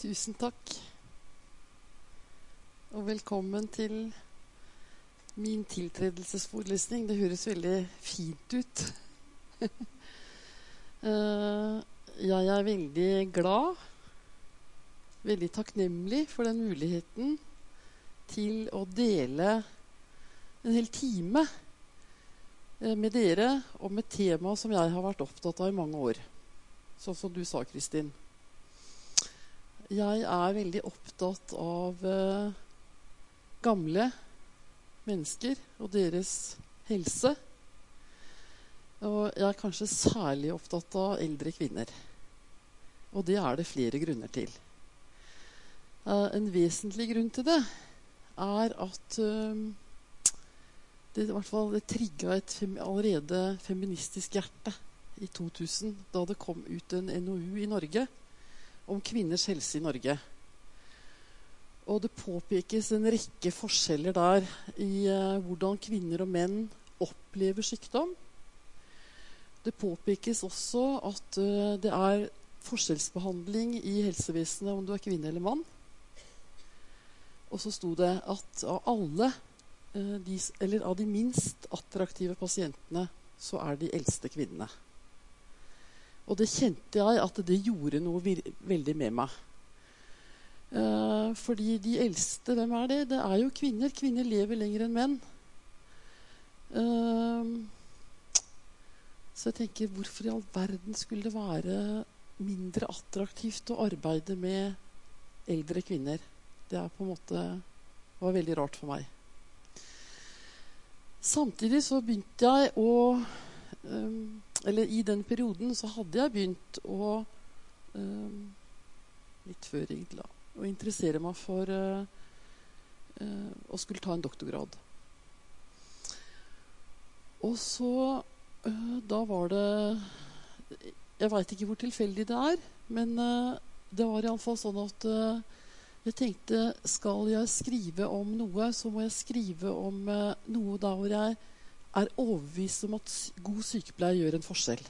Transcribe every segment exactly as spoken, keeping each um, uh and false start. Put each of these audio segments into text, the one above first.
Tusen takk. Og velkommen til min tiltredelsesforelesning. Det høres veldig fint ut. Jeg er veldig glad, veldig takknemlig for den muligheten til å dele en hel time med dere om et tema som jeg har vært opptatt av i mange år. Sånn som du sa, Kristin. Jeg er veldig opptatt av eh, gamle mennesker og deres helse. Og jeg er kanskje særlig opptatt av eldre kvinner. Og det er det flere grunner til. Eh, en vesentlig grunn til det er at eh, det, i hvert fall, det trigget et fem, allerede feministisk hjerte i to tusen, da det kom ut en N O U i Norge om kvinners helse i Norge. Og det påpekes en rekke forskjeller der i uh, hvordan kvinner og menn opplever sykdom. Det påpekes også at uh, det er forskjellsbehandling i helsevesenet om du er kvinne eller mann. Og så sto det at av alle, uh, de, eller av de minst attraktive pasientene, så er de eldste kvinnene. Og det kjente jeg at det gjorde noe vir- veldig med meg. Eh, fordi de eldste, hvem er det? Det er jo kvinner. Kvinner lever lenger enn menn. Eh, så jeg tenker, hvorfor i all verden skulle det være mindre attraktivt å arbeide med eldre kvinner? Det er på en måte, var veldig rart for meg. Samtidig så begynte jeg å... Um, eller i den perioden så hadde jeg begynt å um, litt før egentlig da, å interessere meg for uh, uh, å skulle ta en doktorgrad. Og så uh, da var det, jeg vet ikke hvor tilfeldig det er, men uh, det var i alle fall sånn at uh, jeg tenkte, skal jeg skrive om noe, så må jeg skrive om uh, noe der hvor jeg er overbevist om at god sykepleie gjør en forskjell.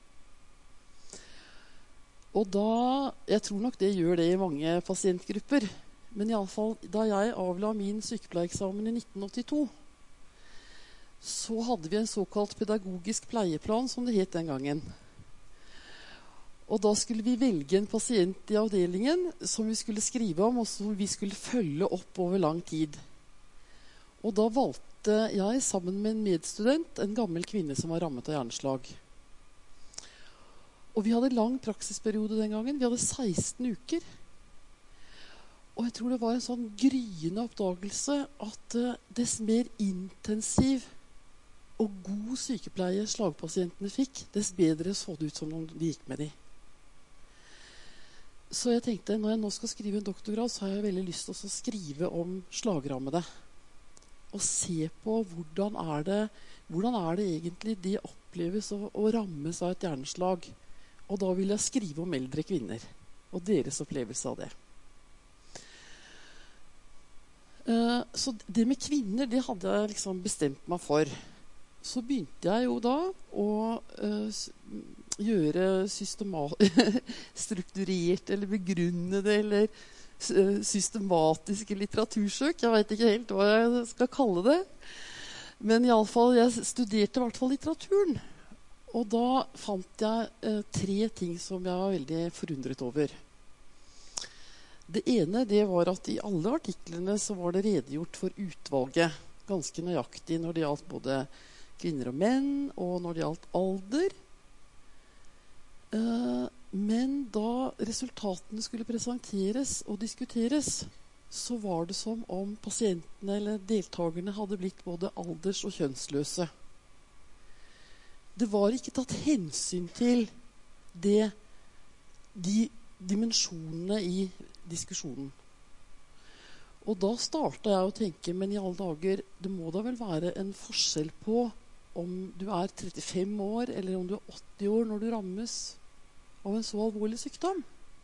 Og da, jeg tror nok det gjør det i mange pasientgrupper, men i alle fall, da jeg avla min sykepleieeksamen i nitten åttito, så hadde vi en såkalt pedagogisk pleieplan, som det het den gangen. Og da skulle vi velge en pasient i avdelingen som vi skulle skrive om, og som vi skulle følge opp over lang tid. Og da valgte jeg sammen med en medstudent en gammel kvinne som var rammet av hjerneslag. Og vi hadde lang praksisperiode den gangen. Vi hadde seksten uker. Og jeg tror det var en sånn gryende oppdagelse at uh, dess mer intensiv og god sykepleie slagpasientene fikk, dess bedre så det ut som om de gikk med de. Så jeg tenkte, når jeg nå skal skrive en doktorgrad, så har jeg veldig lyst til å skrive om slagrammede. Og se på hvordan er det, hvordan er det egentlig de oppleves å, å rammes av et hjerneslag. Og da vil jeg skrive om eldre kvinner og deres opplevelse av det. Uh, så det med kvinner, det hadde jeg liksom bestemt meg for. Så begynte jeg jo da å uh, gjøre systemat- strukturert eller begrunnede eller systematiske litteratursøk. Jeg vet ikke helt hva jeg skal kalle det. Men i alle fall, jeg studerte i hvert fall litteraturen. Og da fant jeg eh, tre ting som jeg var veldig forundret over. Det ene, det var at i alle artiklene så var det redegjort for utvalget. Ganske nøyaktig når det gjaldt både kvinner og menn, og når det gjaldt alder. Eh, Men da resultatene skulle presenteres og diskuteres, så var det som om pasientene eller deltakerne hadde blitt både alders- og kjønnsløse. Det var ikke tatt hensyn til det, de dimensjonene i diskusjonen. Og da startet jeg å tenke, men i alle dager, det må da vel være en forskjell på om du er trettifem år, eller om du er åtti år når du rammes av en så alvorlig sykdom.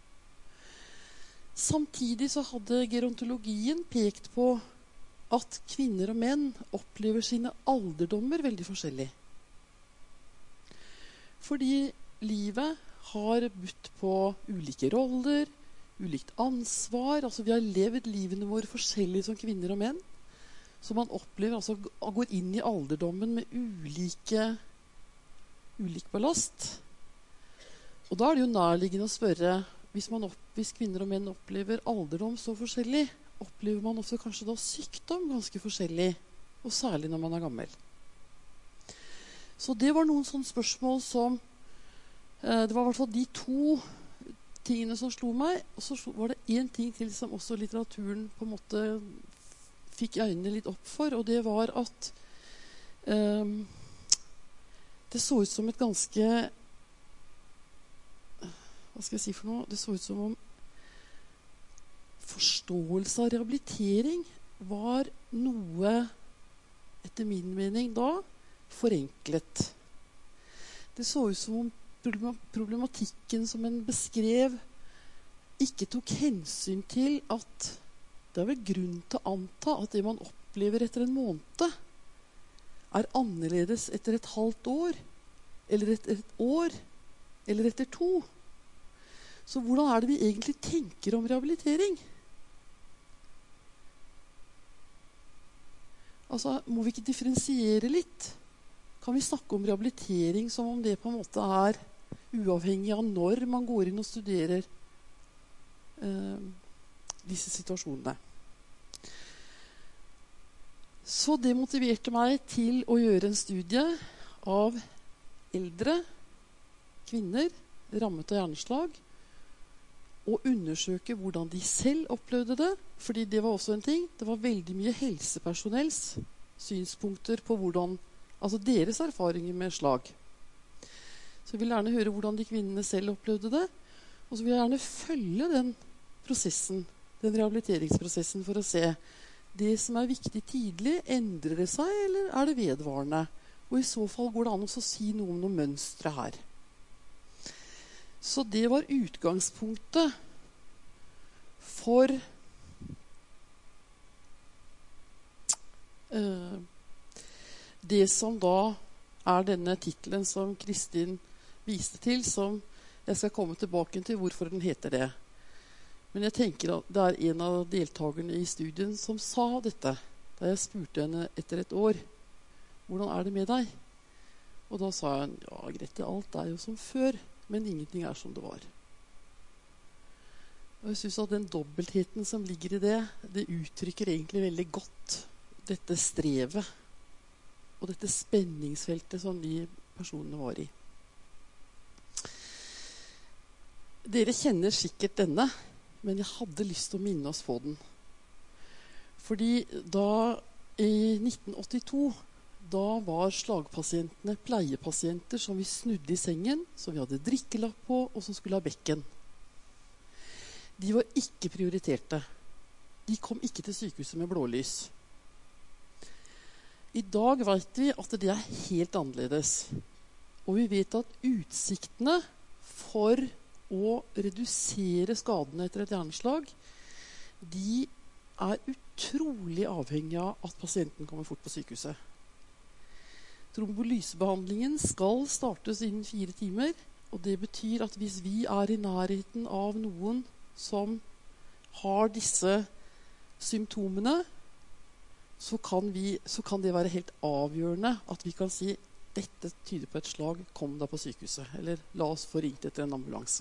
Samtidig så hadde gerontologien pekt på at kvinner og menn opplever sine alderdommer veldig forskjellig. Fordi livet har budt på ulike roller, ulikt ansvar. Altså vi har levd livene våre forskjellig som kvinner og menn. Så man opplever, altså går inn i alderdommen med ulike, ulik ballast. Og da er det jo nærliggende å spørre, hvis, man opp, hvis kvinner og menn opplever alderdom så forskjellig, opplever man også kanskje da sykdom ganske forskjellig, og særlig når man er gammel. Så det var noen sånne spørsmål som, eh, det var i hvert fall de to tingene som slo meg, og så var det en ting til som også litteraturen på en måte fikk øynene litt opp for, og det var at um, det så ut som et ganske, hva skal jeg si for noe, det så ut som om forståelse av rehabilitering var noe, etter min mening da, forenklet. Det så ut som om problematikken som en beskrev ikke tok hensyn til at det er vel grunn til å anta at det man opplever etter en måned er annerledes etter et halvt år, eller etter et år, eller etter to. Så hvordan er det vi egentlig tenker om rehabilitering? Altså, må vi ikke differensiere litt? Kan vi snakke om rehabilitering som om det på en måte er uavhengig av når man går inn og studerer eh, disse situasjonene? Så det motiverte meg til å gjøre en studie av eldre kvinner rammet av hjerneslag, og undersøke hvordan de selv opplevde det, fordi det var også en ting. Det var veldig mye helsepersonells synspunkter på hvordan, altså deres erfaringer med slag. Så jeg vil gjerne høre hvordan de kvinnene selv opplevde det, og så vil jeg gjerne følge den prosessen, den rehabiliteringsprosessen, for å se det som er viktig tidlig, endrer det seg, eller er det vedvarende? Og i så fall går det an å si noe om noen mønstre her. Så det var utgangspunktet for uh, det som da er denne titelen som Kristin viste til, som jeg skal komme tilbake til hvorfor den heter det. Men jeg tenker at det er en av deltakerne i studien som sa dette, da jeg spurte henne etter et år, hvordan er det med deg? Og da sa hun, ja Grete, alt er jo som før, men ingenting er som det var. Og jeg synes at den dobbeltheten som ligger i det, det uttrykker egentlig veldig godt dette strevet, og dette spenningsfeltet som de personene var i. Dere kjenner sikkert denne, men jeg hadde lyst til å minne oss på den. Fordi da i nitten åttito, da var slagpasientene pleiepasienter som vi snudde i sengen, som vi hadde drikkelapp på, og som skulle ha bekken. De var ikke prioriterte. De kom ikke til sykehuset med blålys. I dag vet vi at det er helt annerledes. Og vi vet at utsiktene for å redusere skadene etter et hjerneslag, de er utrolig avhengig av at pasienten kommer fort på sykehuset. Trombolysebehandlingen skal startes innen fire timer, og det betyr at hvis vi er i nærheten av noen som har disse symptomene, så kan, vi, så kan det være helt avgjørende at vi kan si dette tyder på et slag, kom deg på sykehuset, eller la oss få ringt etter en ambulanse.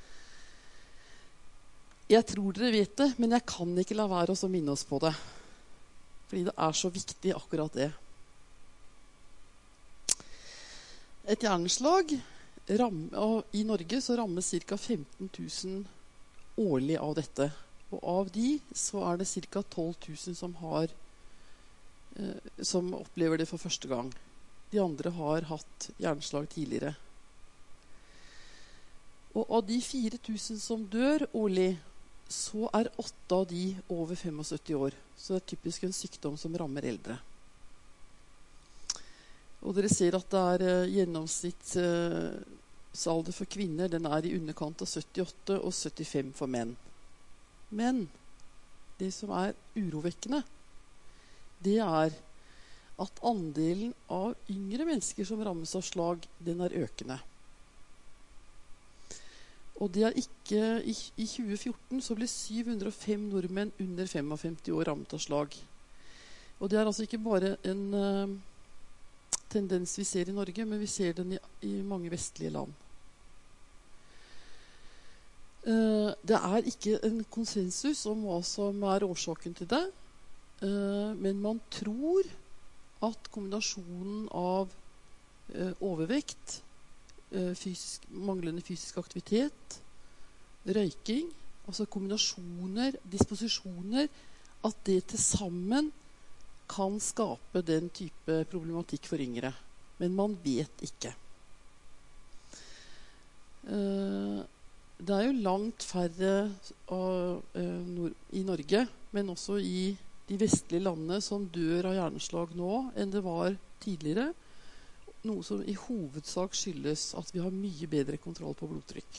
Jeg tror dere vet det, men jeg kan ikke la være å minne oss på det. Fordi det er så viktig akkurat det. Et hjerneslag, ram, i Norge så rammes ca. femten tusen årlig av dette. Og av de så er det ca. tolv tusen som, har, eh, som opplever det for første gang. De andre har hatt hjerneslag tidligere. Og av de fire tusen som dør årlig, så er åtte av de over syttifem år. Så det er typisk en sykdom som rammer eldre. Og dere ser at det er eh, gjennomsnittsalder for kvinner, den er i underkant av syttiåtte og syttifem for menn. Men det som er urovekkende, det er at andelen av yngre mennesker som rammes av slag, den er økende. Og det er ikke, i, i tjue fjorten så ble syv hundre og fem nordmenn under femtifem år rammet av slag. Og det er altså ikke bare en uh, tendens vi ser i Norge, men vi ser den i, i mange vestlige land. Uh, det er ikke en konsensus om hva som er årsaken til det, uh, men man tror at kombinasjonen av uh, overvekt, Fysisk, manglende fysisk aktivitet, røyking, altså kombinasjoner, disposisjoner, at det til sammen kan skape den type problematikk for yngre. Men man vet ikke. Det er jo langt færre av, i Norge, men også i de vestlige landene som dør av hjerneslag nå enn det var tidligere. Noe som i hovedsak skyldes at vi har mye bedre kontroll på blodtrykk.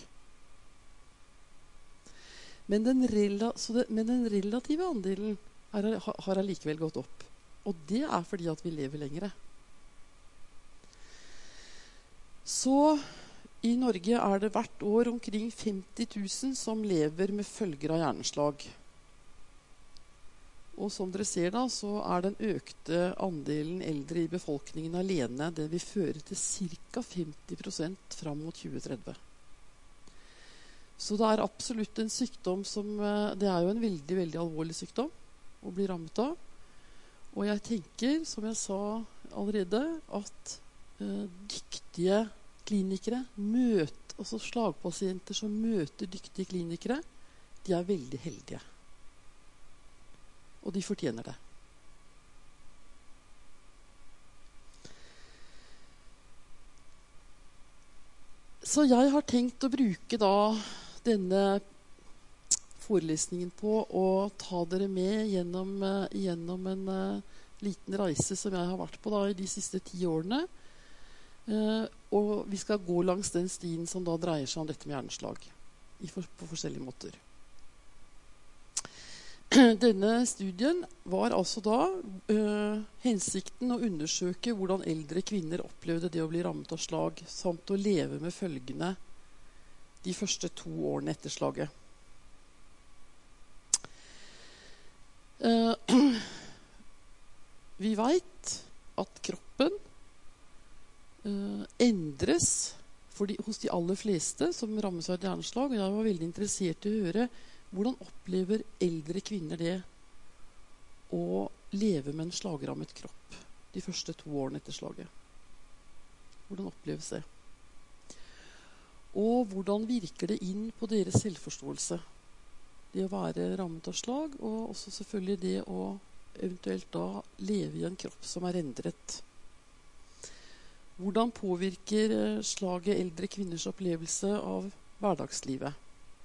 Men den, rela, så det, men den relative andelen er, har allikevel gått opp. Og det er fordi at vi lever lengre. Så i Norge er det hvert år omkring femti tusen som lever med følger av hjerneslag. Og som dere ser da, så er den økte andelen eldre i befolkningen alene, det vil føre til ca. femti prosent fram mot tjue tretti. Så det er absolutt en sykdom som, det er jo en veldig, veldig alvorlig sykdom å bli rammet av. Og jeg tenker, som jeg sa allerede, at uh, dyktige klinikere, møter, altså slagpasienter som møter dyktige klinikere, de er veldig heldige. Og de fortjener det. Så jeg har tenkt å bruke da denne forelesningen på å ta dere med gjennom, uh, gjennom en uh, liten reise som jeg har vært på da i de siste ti årene. Uh, og vi skal gå langs den stien som da dreier seg om dette med hjerneslag i for, på forskjellige måter. Denne studien var altså da øh, hensikten å undersøke hvordan eldre kvinner opplevde det å bli rammet av slag, samt å leve med følgene de første to årene etter slaget. Uh, vi vet at kroppen uh, endres for de, hos de aller fleste som rammes av et hjerneslag, og jeg var veldig interessert i å høre hvordan opplever eldre kvinner det å leve med en slagrammet kropp de første to årene etter slaget? Hvordan oppleves det? Og hvordan virker det inn på deres selvforståelse? Det å være rammet av slag, og også selvfølgelig det å eventuelt da leve i en kropp som er endret. Hvordan påvirker slaget eldre kvinners opplevelse av hverdagslivet?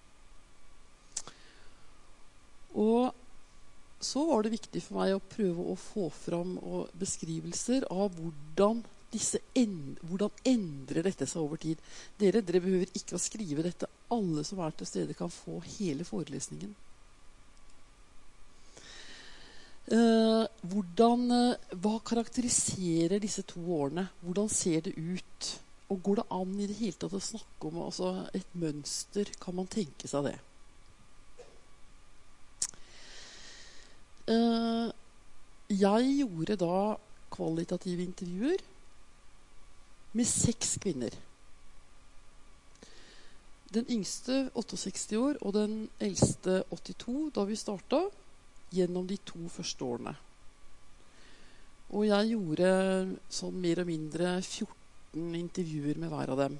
Og så var det viktig for meg å prøve å få fram beskrivelser av hvordan, disse end, hvordan endrer dette seg over tid. Dere, dere behøver ikke å skrive dette. Alle som er til stede kan få hele forelesningen. Eh, hvordan, hva karakteriserer disse to årene? Hvordan ser det ut? Og går det an i det hele tatt å snakke om altså, et mønster? Kan man tenke seg det? Uh, jeg gjorde da kvalitative intervjuer med seks kvinner. Den yngste sekstiåtte år og den eldste åttito da vi startet, gjennom de to første årene. Og jeg gjorde sånn mer og mindre fjorten intervjuer med hver av dem.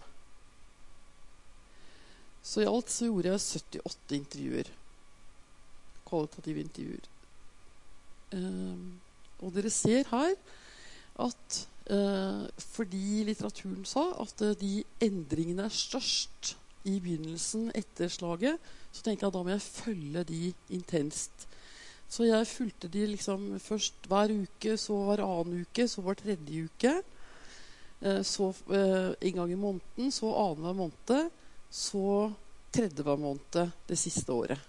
Så i alt så gjorde jeg syttiåtte intervjuer. Kvalitative intervjuer. Uh, og dere ser her at uh, fordi litteraturen sa at uh, de endringene er størst i begynnelsen etter slaget, så tenkte jeg da må jeg følge de intenst. Så jeg fulgte de liksom først hver uke, så hver annen uke, så hver tredje uke, uh, så uh, en gang i måneden, så annen hver måned, så tredje hver måned det siste året.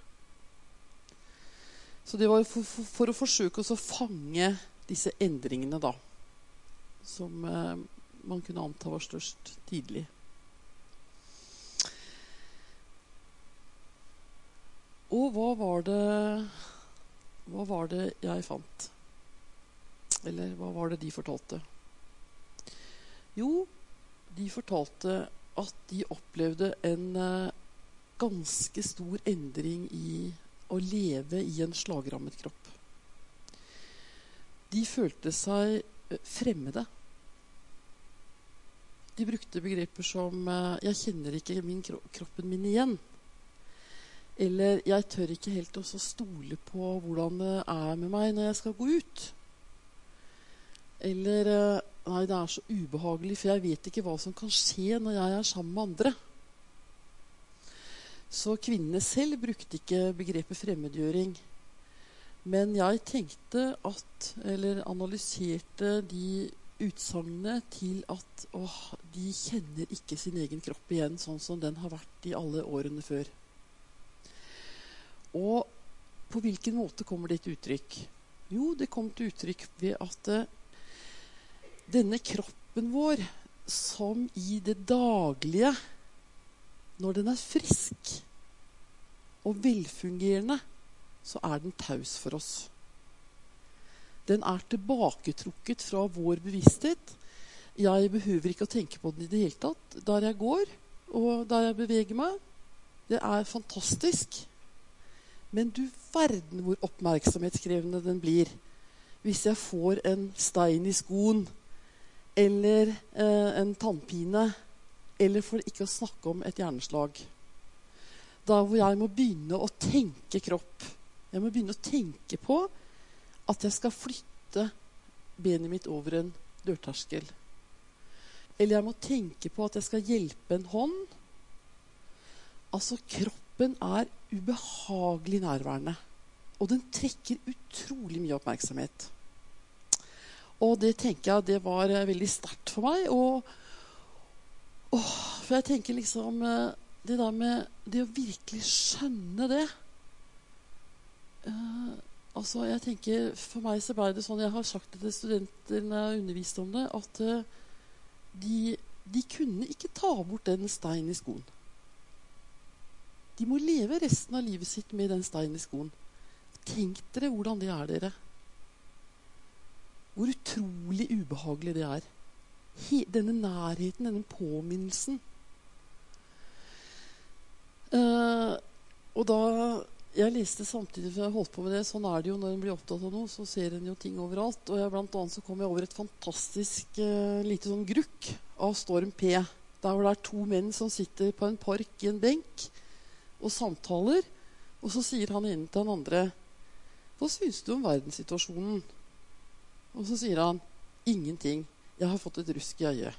Så det var for, for, for å forsøke å fange disse endringene da, som eh, man kunne anta var størst tidlig. Og hva var det hva var det jeg fant? Eller hva var det de fortalte? Jo, de fortalte at de opplevde en eh, ganske stor endring i å leve i en slagrammet kropp. De følte seg eh, fremmede. De brukte begreper som eh, 'jeg kjenner ikke min kro- kroppen min igjen'. Eller 'jeg tør ikke helt å stole på hvordan det er med meg når jeg skal gå ut'. Eller eh, 'nei, det er så ubehagelig, for jeg vet ikke hva som kan skje når jeg er sammen med andre'. Så kvinnene selv brukte ikke begrepet fremmedgjøring. Men jeg tenkte at, eller analyserte de utsagnene til at åh, de kjenner ikke sin egen kropp igjen sånn som den har vært i alle årene før. Og på hvilken måte kommer det til uttrykk? Jo, det kom til uttrykk ved at eh, denne kroppen vår, som i det daglige, når den er frisk og velfungerende, så er den taus for oss. Den er tilbaketrukket fra vår bevissthet. Jeg behøver ikke å tenke på den i det hele tatt. Der jeg går, og der jeg beveger meg, det er fantastisk. Men du verden hvor oppmerksomhetskrevende den blir hvis jeg får en stein i skoen, eller eh, en tannpine, eller for ikke å snakke om et hjerneslag. Da hvor jeg må begynne å tenke kropp. Jeg må begynne å tenke på at jeg skal flytte benet mitt over en dørterskel. Eller jeg må tenke på at jeg skal hjelpe en hånd. Altså, kroppen er ubehagelig nærværende. Og den trekker utrolig mye oppmerksomhet. Og det tenker jeg, det var eh, veldig sterkt for meg. Og, åh, for jeg tenker liksom eh, det der med det å virkelig skjønne det. Eh, altså, jeg tenker, for meg så ble det sånn, jeg har sagt det til studenter når jeg har undervist om det, at eh, de, de kunne ikke ta bort den steinen i skoen. De må leve resten av livet sitt med den steinen i skoen. Tenk dere hvordan det er, dere. Hvor utrolig ubehagelig det er. He, denne nærheten, denne påminnelsen. Uh, og da jeg leste samtidig for jeg holdt på med det, sånn er det jo når en blir opptatt av noe, så ser en jo ting overalt. Og jeg, blant annet så kom jeg over et fantastisk uh, lite sånn grukk av Storm P. Der hvor det er to menn som sitter på en park i en benk og samtaler. Og så sier han ene til den andre: hva synes du om verdenssituasjonen? Og så sier han: ingenting. Jeg har fått et rusk i øyet.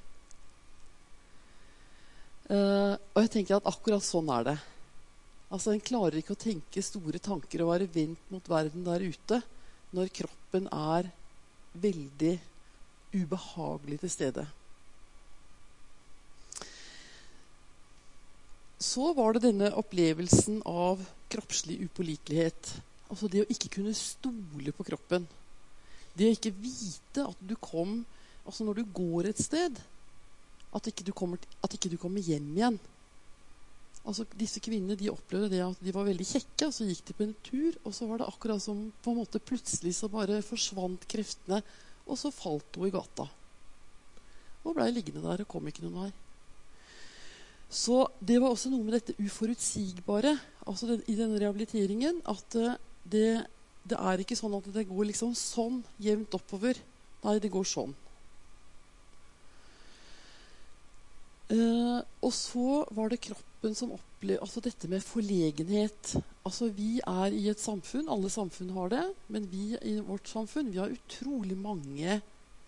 Uh, og jeg tenker at akkurat sånn er det. Altså, en klarer ikke å tenke store tanker og være vendt mot verden der ute når kroppen er veldig ubehagelig til stede. Så var det denne opplevelsen av kroppslig upålitelighet. Altså det å ikke kunne stole på kroppen. Det å ikke vite at du kom, altså når du går et sted, at ikke du kommer, at ikke du kommer hjem igjen. Altså disse kvinnene, de opplevde det at de var veldig kjekke, og så gikk de på en tur, og så var det akkurat som på en måte plutselig så bare forsvant kreftene, og så falt hun i gata. Og ble liggende der og kom ikke noen vei. Så det var også noe med dette uforutsigbare, altså den, i denne rehabiliteringen, at det, det er ikke sånn at det går liksom sånn jevnt oppover. Nei, det går sånn. Uh, og så var det kroppen som opplevde, altså dette med forlegenhet. Altså vi er i et samfunn, alle samfunn har det, men vi i vårt samfunn, vi har utrolig mange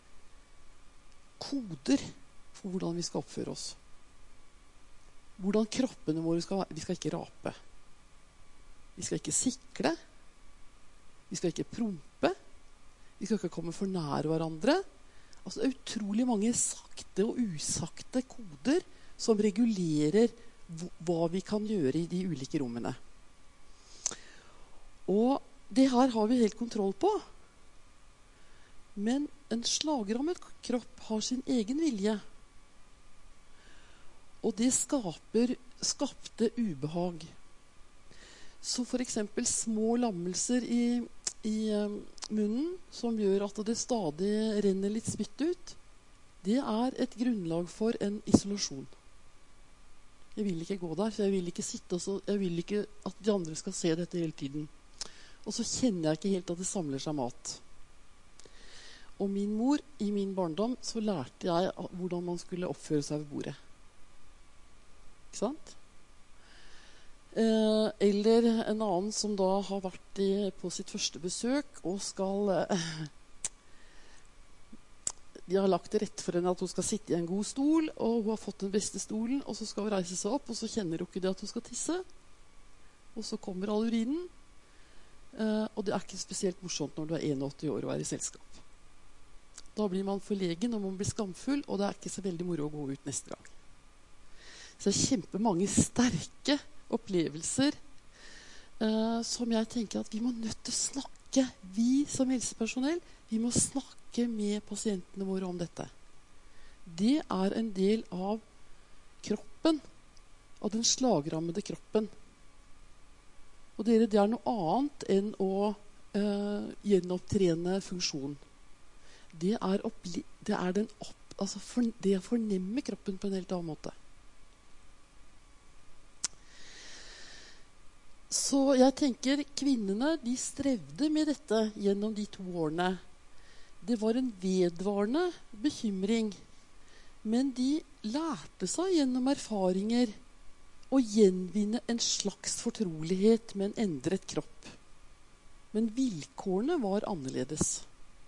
koder for hvordan vi skal oppføre oss. Hvordan kroppene våre skal være. Vi skal ikke rape. Vi skal ikke sikle. Vi skal ikke prompe. Vi skal ikke komme for nær hverandre. Altså, det er utrolig mange sakte og usagte koder som regulerer hva vi kan gjøre i de ulike rommene. Og det her har vi helt kontroll på. Men en slagrammet kropp har sin egen vilje. Og det skaper, skapte ubehag. Så for eksempel små lammelser i, i um, munnen, som gjør at det stadig renner litt spytt ut, det er et grunnlag for en isolasjon. Jeg vil ikke gå der, så jeg vil ikke sitte, og så, jeg vil ikke at de andre skal se dette hele tiden. Og så kjenner jeg ikke helt at det samler seg mat. Og min mor, i min barndom, så lærte jeg hvordan man skulle oppføre seg ved bordet. Ikke sant? Eh, eller en annen som da har vært i, på sitt første besøk og skal eh, de har lagt til rette for henne at hun skal sitte i en god stol, og hun har fått den beste stolen, og så skal hun reise seg opp, og så kjenner hun ikke det at hun skal tisse. Og så kommer all urinen. Eh, og det er ikke spesielt morsomt når du er åttien år og er i selskap. Da blir man forlegen, og man blir skamfull, og det er ikke så veldig moro å gå ut neste gang. Så det er kjempemange sterke opplevelser eh, som jeg tenker at vi må nødt til å snakke. Vi som helsepersonell, vi må snakke med pasientene våre om dette. Det er en del av kroppen, av den slagrammede kroppen. Og dere, det er noe annet enn å eh, gjenopptrene funksjon. Det er, oppli- det er den opp, altså for, det å fornemme kroppen på en helt annen måte. Så jeg tenker kvinnene, de strevde med dette gjennom de to årene. Det var en vedvarende bekymring, men de lærte seg gjennom erfaringer å gjenvinne en slags fortrolighet med en endret kropp. Men vilkårene var annerledes.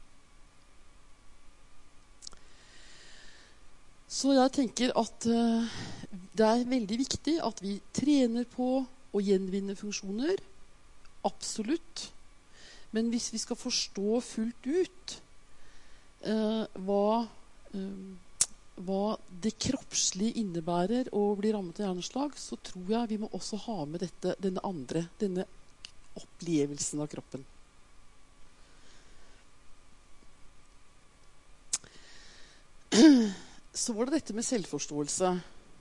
Så jeg tenker at uh, det er veldig viktig at vi trener på å gjenvinne funksjoner. Absolutt. Men hvis vi skal forstå fullt ut Uh, hva, uh, hva det kroppslige innebærer å bli rammet av hjerneslag, så tror jeg vi må også ha med dette, denne andre, denne opplevelsen av kroppen. Så var det dette med selvforståelse.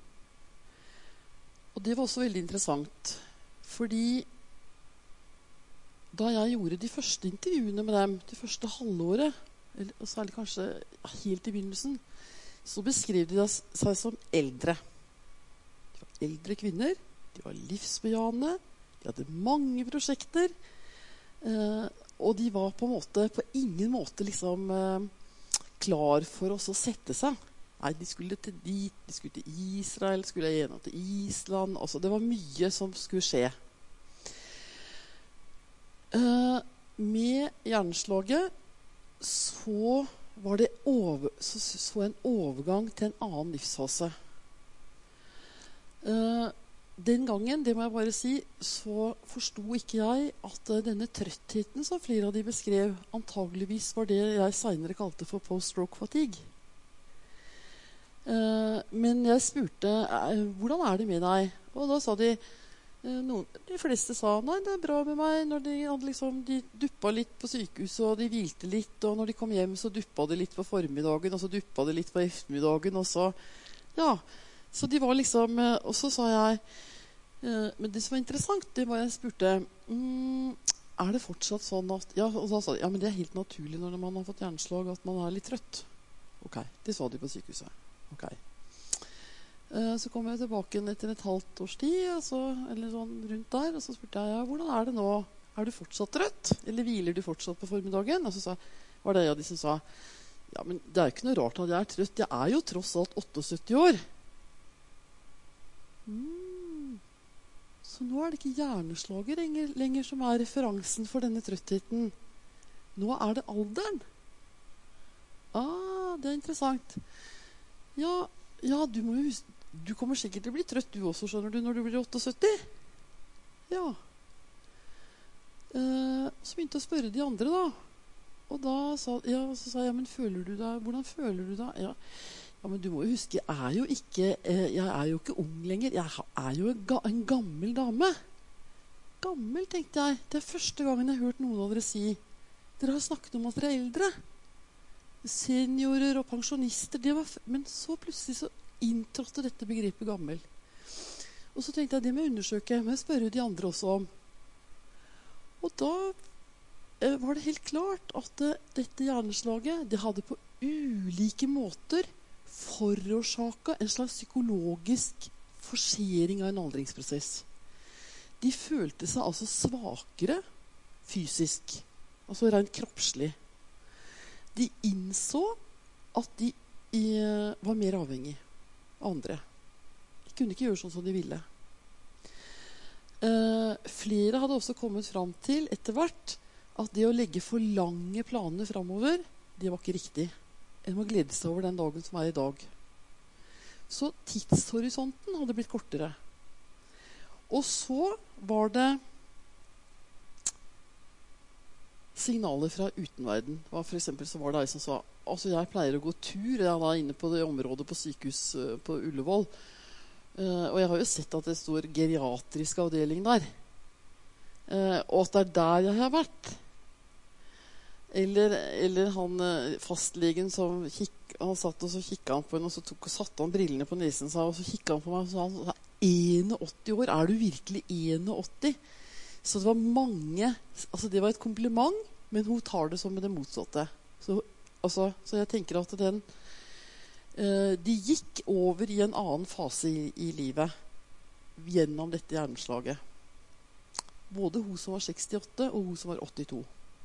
Og det var også veldig interessant, fordi da jeg gjorde de første intervjuene med dem, det første halvåret, og særlig kanskje helt i begynnelsen, så beskrev de seg som eldre. De var eldre kvinner, de var livsbejaende, de hadde mange prosjekter, eh, og de var på en måte, på ingen måte liksom eh, klar for oss å sette seg. Nei, de skulle til dit, de skulle til Israel, skulle gjennom til Island, altså det var mye som skulle skje. Eh, med hjerneslaget så var det over, så, så en overgang til en annen livsfase. Uh, den gangen, det må jeg bare si, så forsto ikke jeg at uh, denne trøttheten som flere av de beskrev, antageligvis var det jeg senere kalte for post-stroke fatigue. Uh, men jeg spurte, uh, hvordan er det med deg? Og da sa de, Noen, de fleste sa nei, det er bra med meg. Når de, liksom, de duppa litt på sykehuset, og de hvilte litt, og når de kom hjem så duppa de litt på formiddagen, og så duppa de litt på ettermiddagen, og så ja, så de var liksom, og så sa jeg men det som var interessant, det var jeg spurte mm, er det fortsatt sånn at ja, og da sa de, ja, men det er helt naturlig når man har fått hjerneslag at man er litt trøtt. Ok, det sa de på sykehuset. Ok. Så kom jeg tilbake etter et halvt års tid, altså, eller sånn rundt der, og så spurte jeg, ja, hvordan er det nå? Er du fortsatt trøtt? Eller hviler du fortsatt på formiddagen? Og så sa, var det en av de som sa, ja, men det er jo ikke noe rart at jeg er trøtt. Jeg er jo tross alt syttiåtte år. Mm. Så nå er det ikke hjerneslaget lenger, lenger som er referansen for denne trøttheten. Nå er det alderen. Ah, det er interessant. Ja, ja, du må jo huske, du kommer sikkert til å bli trøtt du også, skjønner du, når du blir syttiåtte. Ja. Eh, så begynte jeg å spørre de andre da. Og da sa, ja, så sa jeg, men føler du deg, hvordan føler du deg? Ja. Ja, men du må jo huske, jeg er jo ikke, eh, jeg er jo ikke ung lenger. Jeg er jo en, ga, en gammel dame. Gammel, tenkte jeg. Det er første gangen jeg har hørt noen av dere si, dere har snakket om at dere er eldre. Seniorer og pensjonister, det var, men så plutselig så inntrådte dette begrepet gammel. Og så tenkte jeg, det må jeg undersøke, men jeg spørre de andre også om. Og da eh, var det helt klart at eh, dette hjerneslaget det hadde på ulike måter forårsaka en slags psykologisk forsering av en aldringsprosess. De følte seg altså svakere fysisk, altså rent kroppslig. De innså at de eh, var mer avhengig av andre. De kunne ikke gjøre sånn som de ville. Eh, flere hadde også kommet fram til etter hvert at det å legge for lange planer framover, det var ikke riktig. En må glede seg over den dagen som er i dag. Så tidshorisonten hadde blitt kortere. Og så var det signaler fra utenverden. For eksempel så var det ei som sa altså jeg pleier å gå tur. Jeg er da inne på det området på sykehus på Ullevål. Uh, og jeg har jo sett at det står geriatrisk avdeling der. Uh, og at det er der jeg har vært. Eller, eller han uh, fastlegen som kikk, han satt og så kikket han på henne, og så tok og satte han brillene på nesen, og så kikket han på meg og sa han, åttien år, er du virkelig åttien? Så det var mange, altså det var et kompliment, men hun tar det som med det motsatte. Så, altså, så jeg tenker at den de gikk over i en annen fase i, i livet gjennom dette hjerneslaget. Både hun som var sekstiåtte og hun som var åttito.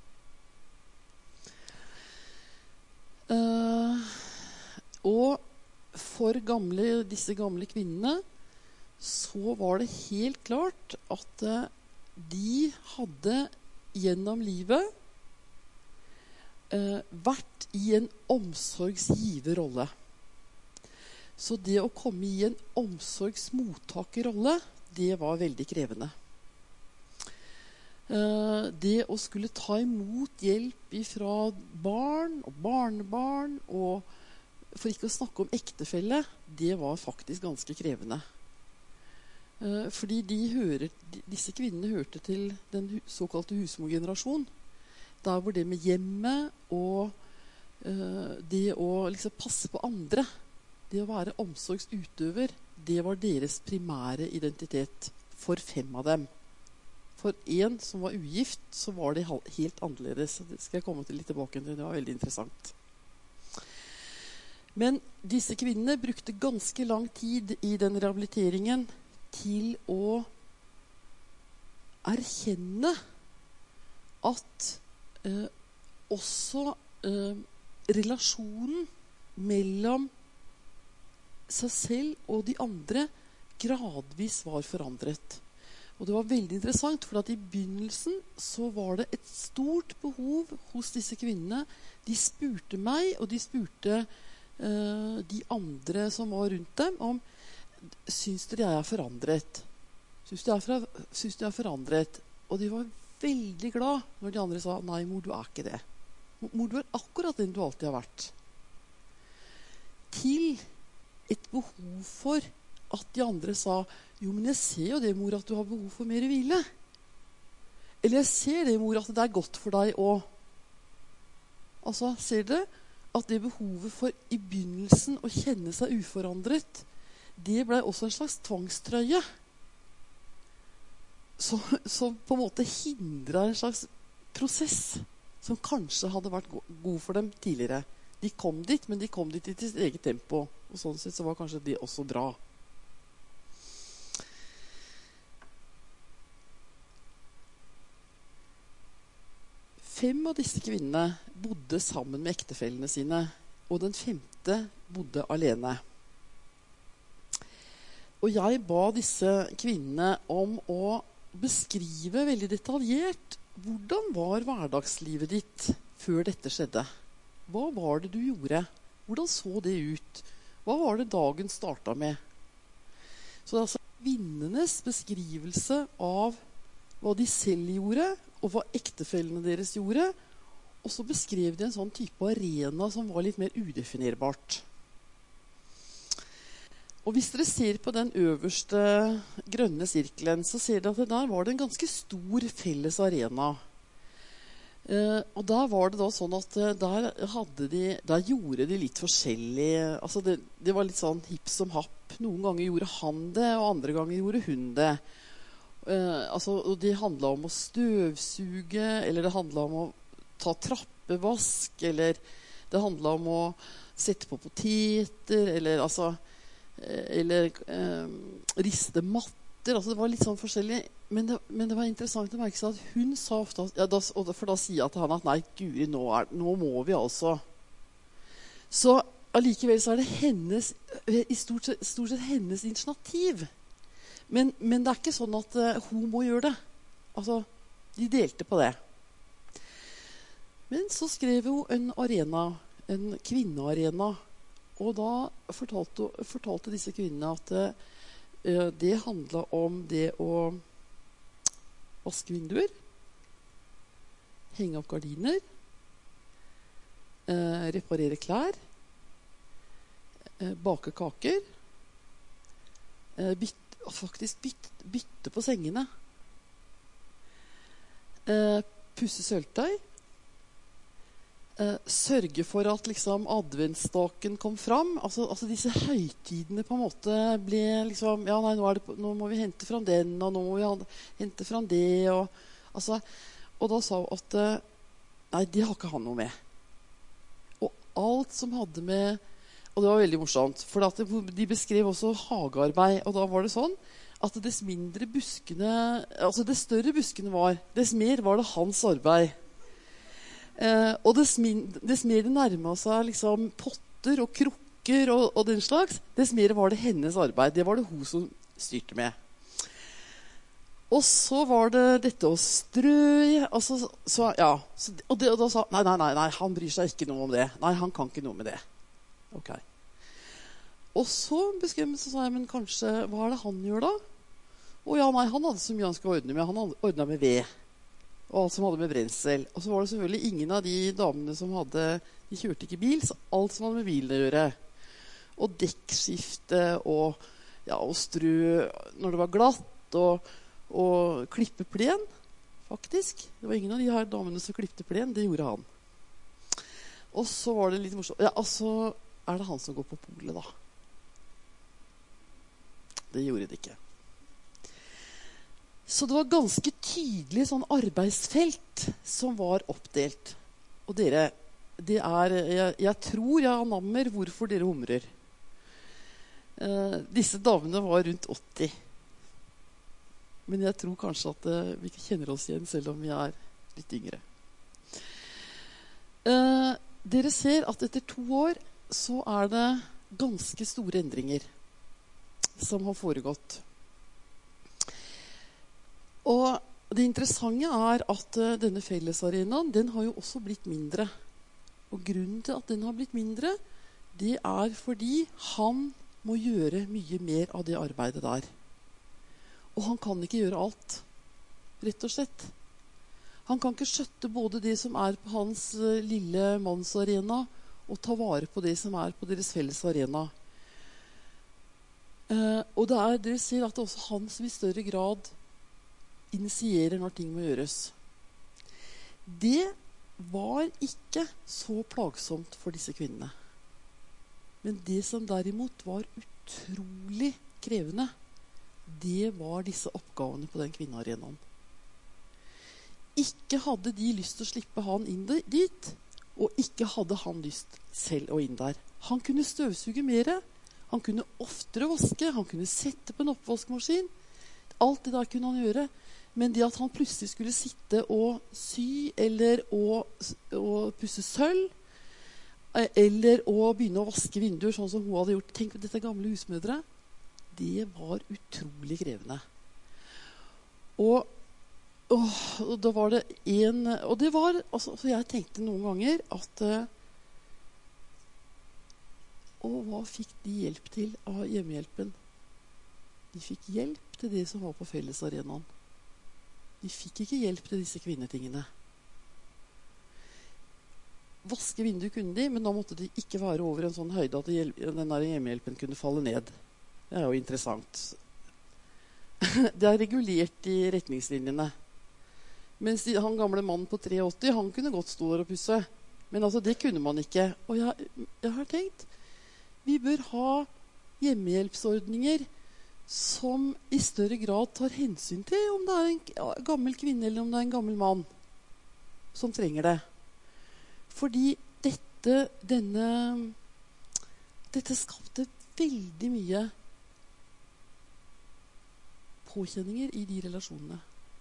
Uh, og for gamle, disse gamle kvinnene så var det helt klart at uh, de hadde gjennom livet uh, vært i en omsorgsgiverrolle. Så det å komme i en omsorgsmottakerrolle, det var veldig krevende. Eh, det å skulle ta imot hjelp fra barn og barnebarn, og for ikke å snakke om ektefelle, det var faktisk ganske krevende. Eh, fordi de hører, disse kvinnene hørte til den såkalte husmorgenerasjon, der hvor det med hjemmet og eh, det å liksom passe på andre, det å være omsorgsutøver, det var deres primære identitet for fem av dem. For en som var ugift, så var det helt annerledes. Det skal jeg komme til litt tilbake til. Det var veldig interessant. Men disse kvinnene brukte ganske lang tid i den rehabiliteringen til å erkjenne at eh, også eh, relasjonen mellom seg selv og de andre gradvis var forandret. Og det var veldig interessant, for at i begynnelsen så var det et stort behov hos disse kvinnene. De spurte meg, og de spurte uh, de andre som var rundt dem, om syns dere jeg er forandret? Syns du jeg er, fra, syns du jeg er forandret? Og de var veldig glad når de andre sa nei, mor, du er ikke det. Mor, du er akkurat den du alltid har vært. Til et behov for at de andre sa jo, men jeg ser jo det, mor, at du har behov for mer hvile. Eller jeg ser det, mor, at det er godt for deg å altså, ser dere at det behovet for i begynnelsen å kjenne seg uforandret, det ble også en slags tvangstrøye som, som på en måte hindret en slags prosess som kanskje hadde vært go- god for dem tidligere. De kom dit, men de kom dit i sitt eget tempo. Og sånn sett så var kanskje det også bra. Fem av disse kvinnene bodde sammen med ektefellene sine, og den femte bodde alene. Og jeg ba disse kvinnene om å beskrive veldig detaljert hvordan var hverdagslivet ditt før dette skjedde. Hva var det du gjorde? Hvordan så det ut? Hva var det dagen startet med? Så det er altså kvinnenes beskrivelse av hva de selv gjorde, og hva ektefellene deres gjorde. Og så beskrev de en sånn type arena som var litt mer udefinerbart. Og hvis dere ser på den øverste grønne sirkelen, så ser dere at der var det en ganske stor felles arena. Uh, og der var det da sånn at uh, der, hadde de, der gjorde de litt forskjellig. Altså det, det var litt sånn hipp som happ. Noen ganger gjorde han det, og andre ganger gjorde hun det. Eh, altså, og det handla om å støvsuge, eller det handla om å ta trappevask, eller det handla om å sette på poteter, eller altså eh, Eller eh, riste matter. Altså, det var litt sånn forskjellig. Men det, men det var interessant å merke seg at hun sa ofte ja, da, for da sier jeg til han at nei, Guri, nå, er, nå må vi altså. Så allikevel så er det hennes i stort sett, stort sett hennes initiativ. Men, men det er ikke sånn at uh, hun må gjøre det. Altså, de delte på det. Men så skrev hun en arena, en kvinnearena. Og da fortalte, fortalte disse kvinnene at uh, det handlet om det å vaske vinduer, henge opp gardiner, uh, reparere klær, uh, bake kaker, uh, bytte faktisk bytte, bytte på sengene, eh, pusse sølvtøy, eh, sørge for at liksom adventsstaken kom fram. Altså, altså disse høytidene på en måte ble liksom, ja nei, nå, er det, nå må vi hente fram den, og nå må vi hente fram det, og, altså, og da sa hun at nei, det har ikke han noe med. Og alt som hadde med Og det var veldig morsomt, for at de beskrev også hagearbeid. Og da var det sånn at dess mindre buskene, altså dess større buskene var, dess mer var det hans arbeid. Eh, og dess, min, dess mer det nærmet seg liksom, potter og krukker og, og den slags, dess mer var det hennes arbeid. Det var det hun som styrte med. Og så var det dette å strø, altså, så, ja, så, og, det, og da sa nei, nei, nei, nei, han bryr seg ikke noe om det. Nei, han kan ikke noe med det. Ok. Og så beskrev jeg, så sa jeg, men kanskje, hva er det han gjør da? Og ja, nei, han hadde så mye han skulle ordne med. Han ordnet med ved, og alt som hadde med brensel. Og så var det selvfølgelig ingen av de damene som hadde, de kjørte ikke bil, så alt som hadde med bilen å gjøre. Og dekkskifte, og, ja, og strø når det var glatt, og, og klippe plen, faktisk. Det var ingen av de her damene som klippte plen, det gjorde han. Og så var det litt morsomt. Ja, altså, er det han som går på polet, da? Det gjorde det ikke. Så det var ganske tydelig sånn arbeidsfelt som var oppdelt. Og dere, det er, jeg, jeg tror jeg anammer hvorfor dere humrer. Eh, disse damene var rundt åtti. Men jeg tror kanskje at eh, vi kjenner oss igjen selv om vi er litt yngre. Eh, dere ser at etter to år så er det ganske store endringer som har foregått. Og det interessante er at uh, denne fellesarenaen, den har jo også blitt mindre. Og grunnen til at den har blitt mindre, det er fordi han må gjøre mye mer av det arbeidet der. Og han kan ikke gjøre alt, rett og slett. Han kan ikke skjøtte både det som er på hans uh, lille mannsarena, og ta vare på det som er på deres felles arena. Uh, og det er, dere ser at det er også han som i større grad initierer når ting må gjøres. Det var ikke så plagsomt for disse kvinnene. Men det som derimot var utrolig krevende, det var disse oppgavene på den kvinnearenaen. Ikke hadde de lyst til å slippe han inn dit, og ikke hadde han lyst selv å inn der. Han kunne støvsuge mer, han kunne oftere vaske, han kunne sette på en oppvaskmaskin. Alt det der kunne han gjøre. Men det at han plutselig skulle sitte og sy, eller å, å pusse sølv, eller å begynne å vaske vinduer, sånn som hun hadde gjort, tenk på dette gamle husmødre, det var utrolig krevende. Og, og, og da var det en, og det var, altså, så jeg tenkte noen ganger at og hva fikk de hjelp til av hjemmehjelpen? De fikk hjelp til det som var på fellesarenaen. De fikk ikke hjelp til disse kvinnetingene. Vaske vinduer kunne de, men da måtte de ikke være over en sånn høyde at den der hjemmehjelpen kunne falle ned. Det er jo interessant. Det er regulert i retningslinjene. Mens de, han gamle mannen på åttitre, han kunne godt stå der og pusse. Men altså, det kunne man ikke. Og jeg, jeg har tenkt, vi bør ha hjemmehjelpsordninger som i større grad tar hensyn til om det er en gammel kvinne eller om det er en gammel mann som trenger det. Fordi dette, denne, dette skapte veldig mye påkjenninger i de relasjonene.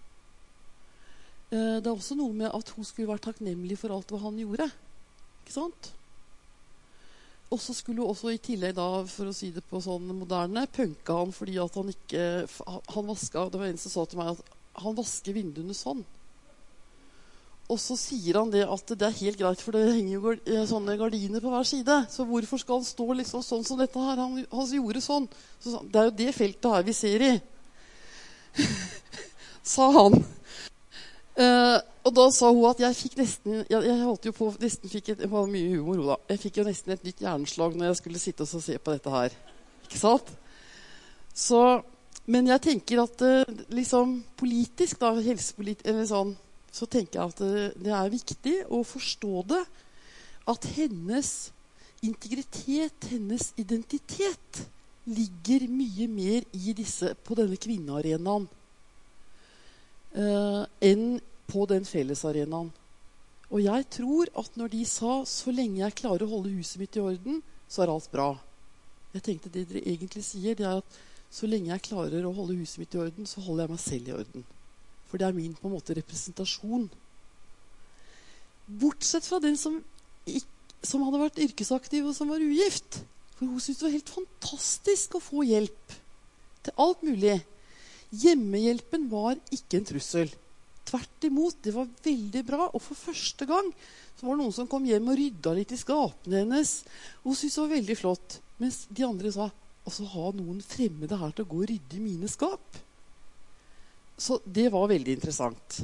Det er også noe med at hun skulle være takknemlig for alt hva han gjorde. Ikke sant? Og så skulle hun også i tillegg da, for å si det på sånn moderne, punke han fordi at han ikke, han vasket, det var en som sa til meg at han vasker vinduene sånn. Og så sier han det at det er helt greit, for det henger jo sånne gardiner på hver side. Så hvorfor skal han stå liksom sånn som dette her? Han, han gjorde sånn. Så det er jo det feltet her vi ser i. Sa han. Uh, og da sa hun at jeg fikk nesten jeg, jeg holdt jo på nesten fikk et, det var mye humor da. Jeg fikk jo nesten et nytt hjerneslag når jeg skulle sitte og se på dette her, ikke sant? Så, men jeg tenker at uh, liksom politisk da, helsepolitisk eller sånn, så tenker jeg at uh, det er viktig å forstå det, at hennes integritet, hennes identitet ligger mye mer i disse, på denne kvinnearenaen Uh, enn på den fellesarenaen. Og jeg tror at når de sa så lenge jeg klarer å holde huset mitt i orden, så er alt bra. Jeg tenkte det dere egentlig sier, det er at så lenge jeg klarer å holde huset mitt i orden, så holder jeg meg selv i orden. For det er min på en måte representasjon. Bortsett fra den som, som hadde vært yrkesaktiv og som var ugift. For hun syntes det var helt fantastisk å få hjelp til alt mulig. Hjemmehjelpen var ikke en trussel. Tvert imot, det var veldig bra. Og for første gang så var det noen som kom hjem og rydda litt i skapene hennes. Og hun syntes det var veldig flott. Mens de andre sa, altså ha noen fremmede her til å gå og rydde i mine skap. Så det var veldig interessant.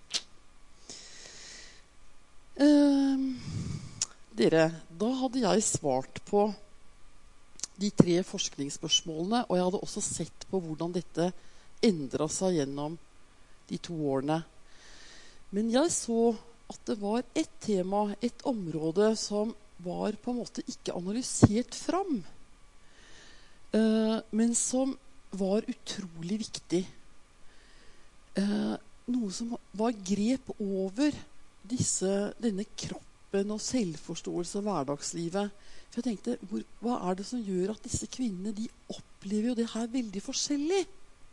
Eh, dere, da hadde jeg svart på de tre forskningsspørsmålene, og jeg hadde også sett på hvordan dette endret seg gjennom de to årene. Men jeg så at det var et tema, et område som var på en måte ikke analysert fram, uh, men som var utrolig viktig. Uh, noe som var grep over disse, denne kroppen og selvforståelse av hverdagslivet. For jeg tenkte, hvor, hva er det som gjør at disse kvinnene, de opplever jo det her veldig forskjellig?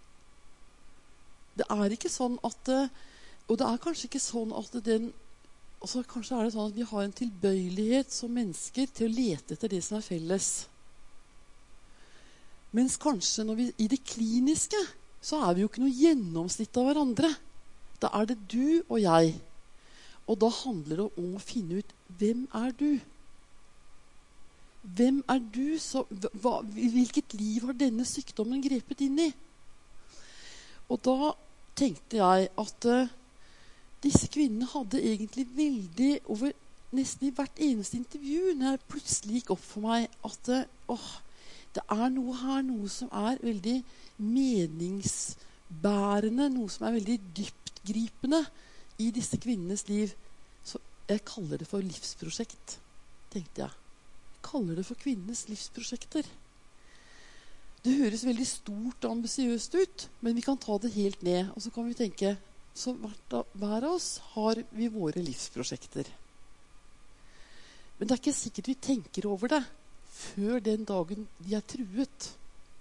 Det er ikke sånn at, og det er kanskje ikke sånn at den, altså kanskje er det sånn at vi har en tilbøyelighet som mennesker til å lete etter det som er felles. Mens kanskje når vi, i det kliniske, så er vi jo ikke noe gjennomsnitt av hverandre. Da er det du og jeg. Og da handler det om å finne ut, hvem er du? Hvem er du? Så, hva, hvilket liv har denne sykdommen grepet inn i? Og da tenkte jeg at uh, disse kvinnene hadde egentlig veldig, over nesten i hvert eneste intervju, når jeg plutselig gikk opp for meg at uh, åh, det er noe her, noe som er veldig meningsbærende, noe som er veldig dyptgripende i disse kvinnenes liv. Så jeg kaller det for livsprosjekt, tenkte jeg. Jeg kaller det for kvinnenes livsprosjekter. Det høres veldig stort og ambisiøst ut, men vi kan ta det helt ned. Og så kan vi tenke, så hver av oss har vi våre livsprosjekter. Men det er ikke sikkert vi tenker over det før den dagen de er truet.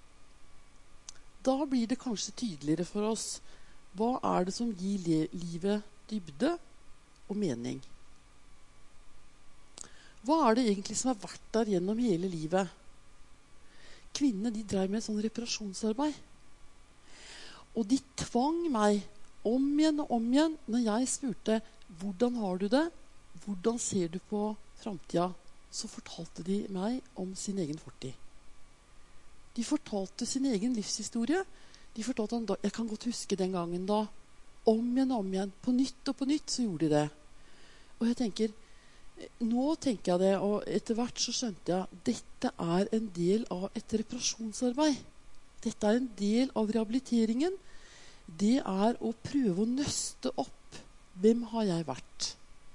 Da blir det kanskje tydeligere for oss, hva er det som gir livet dybde og mening? Hva er det egentlig som har vært der gjennom hele livet? Kvinnene, de drev med sånn reparasjonsarbeid. Og de tvang meg om igjen og om igjen når jeg spurte, hvordan har du det? Hvordan ser du på fremtiden? Så fortalte de meg om sin egen fortid. De fortalte sin egen livshistorie. De fortalte om, jeg kan godt huske den gangen da, om igjen og om igjen, på nytt og på nytt så gjorde de det. Og jeg tenker, nå tenker jeg det, og etter hvert så skjønte jeg dette er en del av et reparasjonsarbeid. Dette er en del av rehabiliteringen. Det er å prøve å nøste opp. Hvem har jeg vært?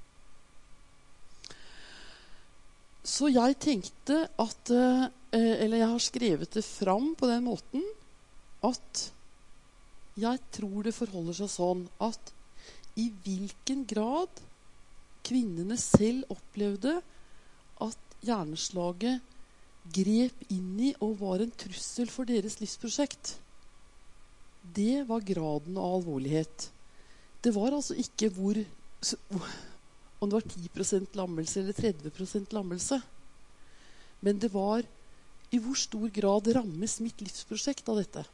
Så jeg tenkte at, eller jeg har skrevet det fram på den måten, at jeg tror det forholder seg sånn at i hvilken grad kvinnene selv opplevde at hjerneslaget grep inn i og var en trussel for deres livsprosjekt, det var graden av alvorlighet. Det var altså ikke hvor, om det var ti prosent lammelse eller tretti prosent lammelse, men det var i hvor stor grad rammes mitt livsprosjekt av dette.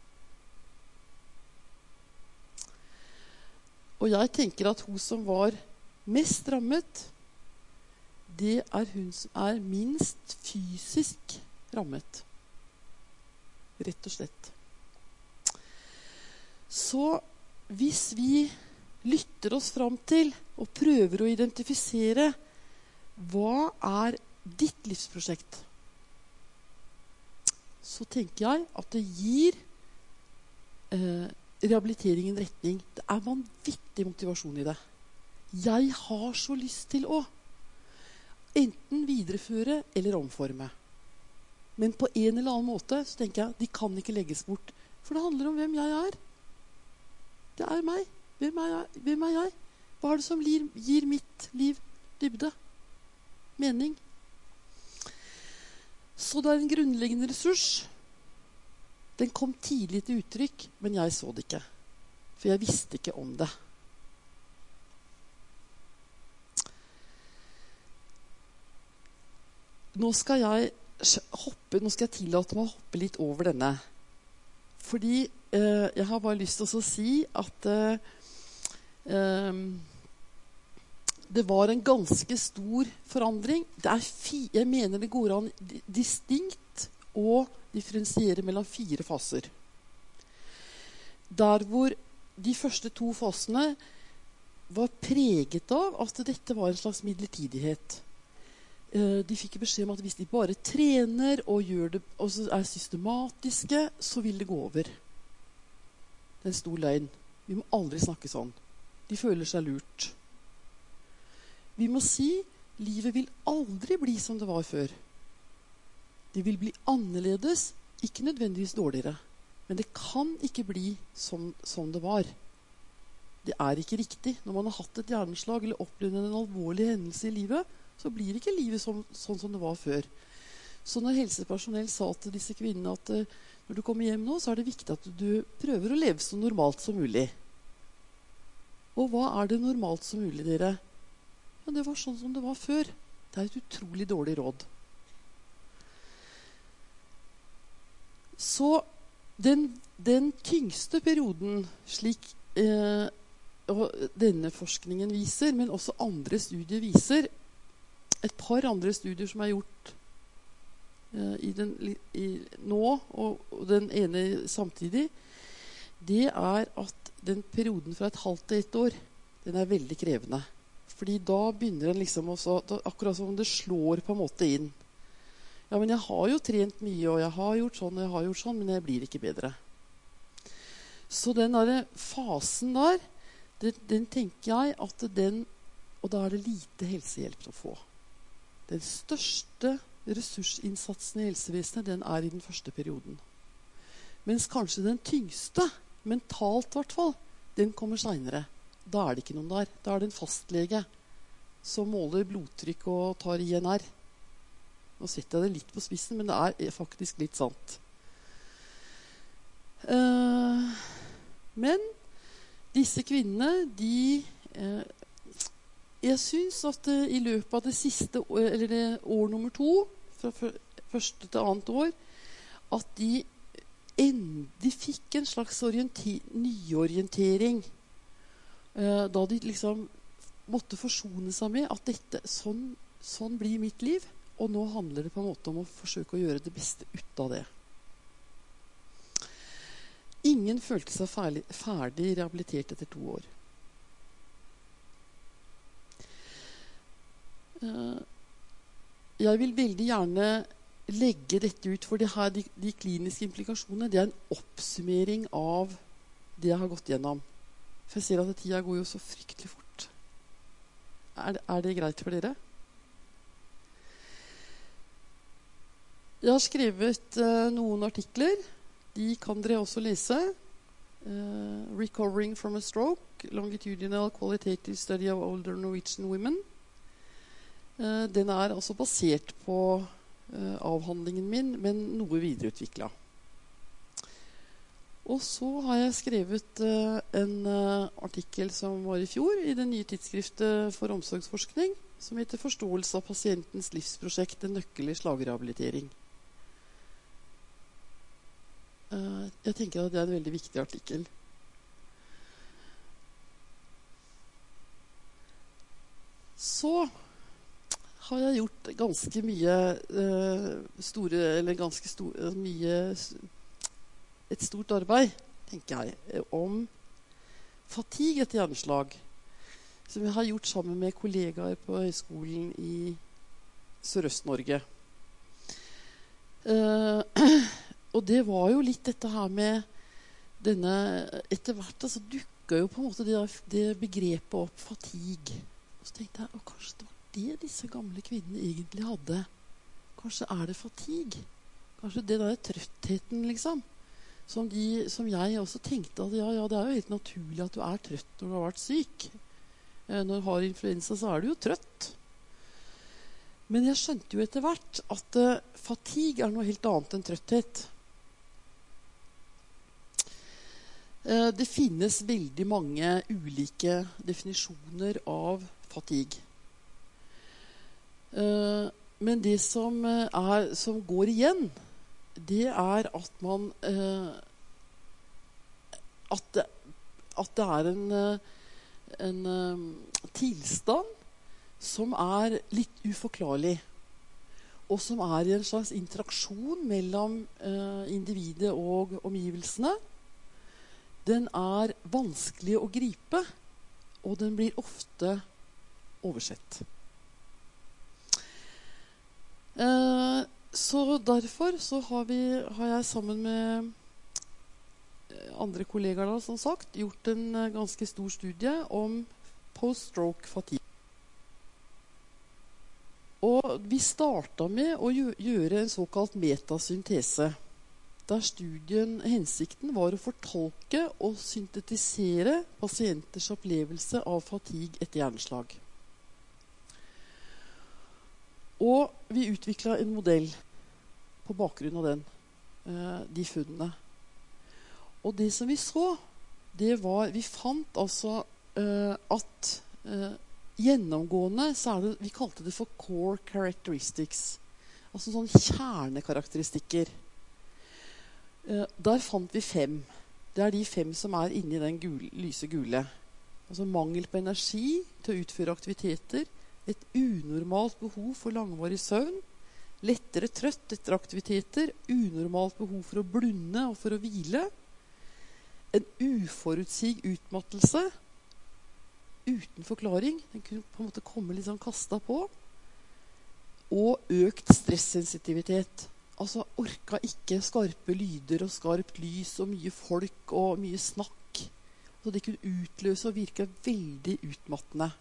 Og jeg tenker at hun som var mest rammet, det er hun som er minst fysisk rammet. Rett og slett. Så hvis vi lytter oss fram til og prøver å identifisere hva er ditt livsprosjekt, så tenker jeg at det gir eh, rehabiliteringen retning. Det er vanvittig motivasjon i det. Jeg har så lyst til å enten videreføre eller omforme. Men på en eller annen måte så tenker jeg de kan ikke legges bort. For det handler om hvem jeg er. Det er meg. Hvem er jeg? Hvem er jeg? Hva er det som gir, gir mitt liv dybde? Mening? Så det er en grunnleggende ressurs. Den kom tidlig til uttrykk, men jeg så det ikke. For jeg visste ikke om det. Nå skal jeg hoppe, nå skal jeg tillate meg å hoppe litt over denne. Fordi eh, jeg har bare lyst til å si at eh, eh, det var en ganske stor forandring. Det er fi, jeg mener det går an distinkt å differensiere mellom fire faser. Der hvor de første to fasene var preget av at dette var en slags midlertidighet. De fikk beskjed om at hvis de bare trener og, gjør det, og er systematiske, så vil det gå over. Det er en stor løgn. Vi må aldri snakke sånn. De føler seg lurt. Vi må si livet vil aldri bli som det var før. Det vil bli annerledes, ikke nødvendigvis dårligere. Men det kan ikke bli som, som det var. Det er ikke riktig. Når man har hatt et hjerneslag eller opplevd en alvorlig hendelse i livet, så blir ikke livet som, sånn som det var før. Så når helsepersonell sa til disse kvinnene at uh, når du kommer hjem nå, så er det viktig at du prøver å leve så normalt som mulig. Og hva er det normalt som mulig, dere? Ja, det var sånn som det var før. Det er et utrolig dårlig råd. Så den, den tyngste perioden, slik eh, og denne forskningen viser, men også andre studier viser, et par andre studier som er gjort eh, i den, i, nå, og, og den ene samtidig, det er at den perioden fra et halvt til ett år, den er veldig krevende. Fordi da begynner den liksom også, da, akkurat som det slår på en måte inn. Ja, men jeg har jo trent mye, og jeg har gjort sånn, og jeg har gjort sånn, men jeg blir ikke bedre. Så den der fasen der, den, den tenker jeg at den, og da er det lite helsehjelp å få. Den største ressursinnsatsen i helsevesenet, den er i den første perioden. Mens kanskje den tyngste, mentalt i hvert fall, den kommer senere. Da er det ikke noen der. Da er det en fastlege som måler blodtrykk og tar I N R. Nå setter jeg det litt på spissen, men det er faktisk litt sant. Uh, men disse kvinnene, de uh, jeg synes at uh, i løpet av det siste eller det år nummer to, fra første til annet år, at de, en, de fikk en slags nyorientering. Uh, da de liksom måtte forsone seg med at dette, sånn, sånn blir mitt liv, og nå handler det på en måte om å forsøke å gjøre det beste ut av det. Ingen følte seg ferdig, ferdig rehabilitert etter to år. Uh, jeg vil veldig gjerne legge dette ut, for det her, de, de kliniske implikasjonene, det er en oppsummering av det jeg har gått gjennom. For jeg ser at tida går jo så fryktelig fort. Er det, er det greit for dere? Jeg har skrevet uh, noen artikler De kan dere også lese. Uh, Recovering from a Stroke, Longitudinal Qualitative Study of Older Norwegian Women. Uh, den er altså basert på uh, avhandlingen min, men noe videreutviklet. Og så har jeg skrevet uh, en uh, artikkel som var i fjor i det nye tidsskriftet for omsorgsforskning, som heter Forståelse av pasientens livsprosjekt, en nøkkel i slagrehabilitering. Uh, jeg tenker at det er en veldig viktig artikkel. Så har jeg gjort ganske mye uh, store, eller ganske store, mye, et stort arbeid, tenker jeg, om fatigue etter hjerneslag, som jeg har gjort sammen med kollegaer på høyskolen i Sørøst-Norge. Uh, Og det var jo litt dette her med denne, etter hvert altså, dukket jo på en måte det, det begrepet opp, fatigue. Og så tenkte jeg, å, kanskje det var det disse gamle kvinnene egentlig hadde. Kanskje er det fatigue. Kanskje det der trøttheten, liksom. Som, de, som jeg også tenkte at ja, ja, det er jo helt naturlig at du er trøtt når du har vært syk. Eh, når du har influensa, så er du jo trøtt. Men jeg skjønte jo etter hvert at uh, fatigue er noe helt annet enn trøtthet. Uh, det finnes veldig mange ulike definisjoner av fatigue. Uh, men det som, uh, er, som går igjen, det er at man uh, at, det, at det er en, uh, en uh, tilstand som er litt uforklarlig, og som er i en slags interaksjon mellom eh, individet og omgivelsene. Den er vanskelig å gripe, og den blir ofte oversett. Eh, så derfor så har, vi, har jeg sammen med andre kollegaer da, som sagt, gjort en uh, ganske stor studie om post-stroke fatigue. Og vi startet med å gjøre en såkalt metasyntese, der studien, hensikten var å fortolke og syntetisere pasienters opplevelse av fatigue etter hjerneslag. Og vi utviklet en modell på bakgrunn av den, de funnene. Og det som vi så, det var, vi fant altså at gjennomgående så er det, vi kalte det for core characteristics, altså sånne kjernekarakteristikker. Eh, der fant vi fem. Det er de fem som er inne i den gul, lyse gule. Altså mangel på energi til å utføre aktiviteter, et unormalt behov for langvarig søvn, lettere trøtt etter aktiviteter, unormalt behov for å blunde og for å hvile, en uforutsig utmattelse, uten forklaring, den kunne på en måte komme litt sånn kastet på, og økt stressensitivitet. Altså orka ikke skarpe lyder og skarpt lys og mye folk og mye snakk. Så det kunne utløse og virke veldig utmattende.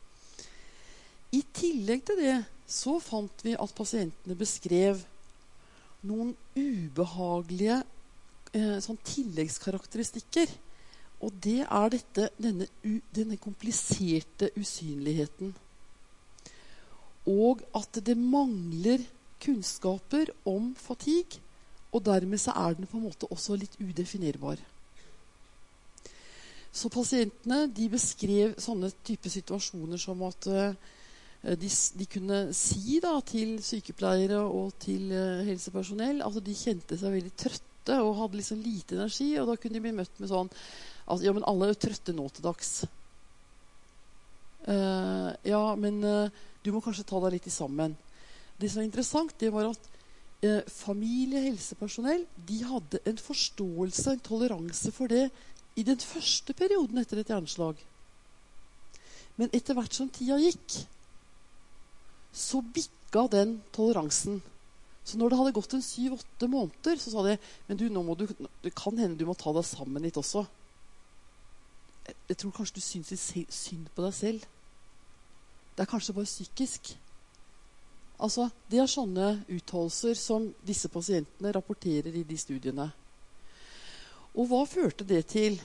I tillegg til det så fant vi at pasientene beskrev noen ubehagelige eh, sånn tilleggskarakteristikker. Og det er dette, denne, denne kompliserte usynligheten. Og at det mangler kunnskaper om fatigue, og dermed så er den på en måte også litt udefinerbar. Så pasientene, de beskrev sånne type situasjoner som at uh, de, de kunne si da, til sykepleiere og til uh, helsepersonell at de kjente seg veldig trøtte og hadde liksom lite energi, og da kunne de bli møtt med sånn altså, ja, men alle er jo trøtte nå til dags. Uh, ja, men uh, du må kanskje ta deg litt i sammen. Det som var interessant, det var at uh, familie- og helsepersonell, de hadde en forståelse, en toleranse for det i den første perioden etter et hjerneslag. Men etter hvert som tida gikk, så bikka den toleransen. Så når det hadde gått en syv-åtte måneder, så sa de, men du, nå må du, det kan hende du må ta deg sammen litt også. Jeg tror kanskje du syns litt synd på deg selv. Det er kanskje bare psykisk. Altså, det er sånne uttalelser som disse pasientene rapporterer i de studiene. Og hva førte det til?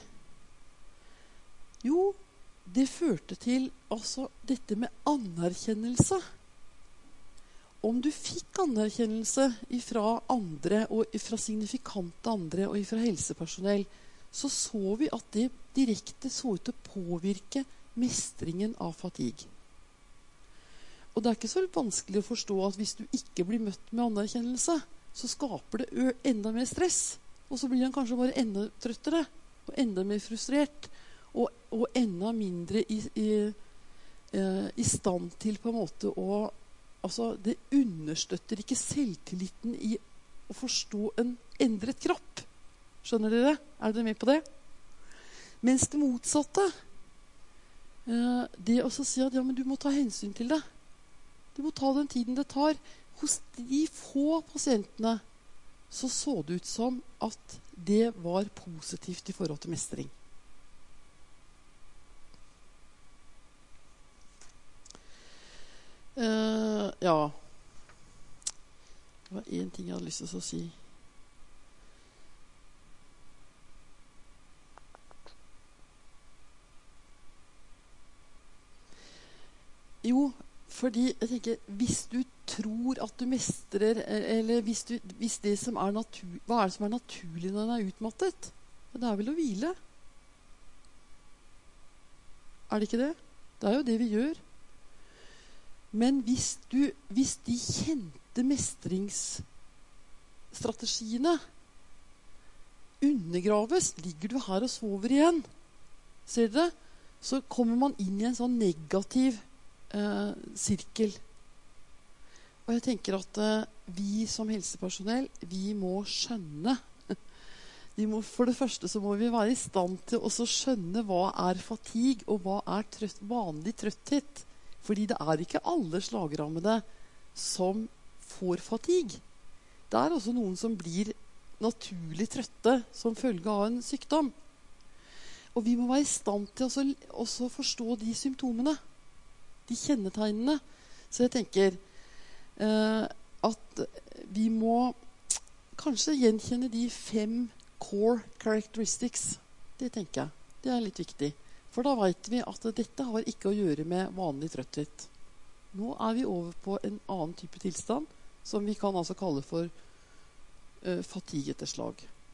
Jo, det førte til altså dette med anerkjennelse. Om du fikk anerkjennelse fra andre, og fra signifikante andre, og fra helsepersonell, så så vi at det direkte så ut til å påvirke mestringen av fatigue. Og det er ikke så vanskelig å forstå at hvis du ikke blir møtt med anerkjennelse, så skaper det ø enda mer stress. Og så blir han kanskje bare enda trøttere, og enda mer frustrert, og, og enda mindre i, i, eh, i stand til på en måte å altså, det understøtter ikke selvtilliten i å forstå en endret kropp. Skjønner dere? Er dere med på det? Mens det motsatte, eh, det å si at ja, men du må ta hensyn til det. Du må ta den tiden det tar. Hos de få pasientene så så det ut som at det var positivt i forhold til mestring. Uh, ja, det var en ting jeg hadde lyst til å si. Jo, fordi jeg tenker, hvis du tror at du mestrer, eller hvis, du, hvis det som er natur, hva er det som er naturlig når den er utmattet? Det er vel å hvile. Er det ikke det? Det er jo det vi gjør. Men hvis, du, hvis de kjente mestringsstrategiene undergraves, ligger du her og sover igjen, ser du det? Så kommer man inn i en sånn negativ eh, sirkel. Og jeg tenker at eh, vi som helsepersonell, vi må skjønne. Vi må, for det første så må vi være i stand til å skjønne hva er fatigue, og hva er trøtt, vanlig trøtthet. Fordi det er ikke alle slagrammede som får fatigue. Det er også noen som blir naturlig trøtte som følge av en sykdom. Og vi må være i stand til å også forstå de symptomene, de kjennetegnene. Så jeg tenker eh, at vi må kanskje gjenkjenne de fem core characteristics. Det tenker jeg. Det er litt viktig. For da vet vi at dette har ikke å gjøre med vanlig trøtthet. Nå er vi over på en annen type tilstand, som vi kan altså kalle for uh, fatigue etter slag.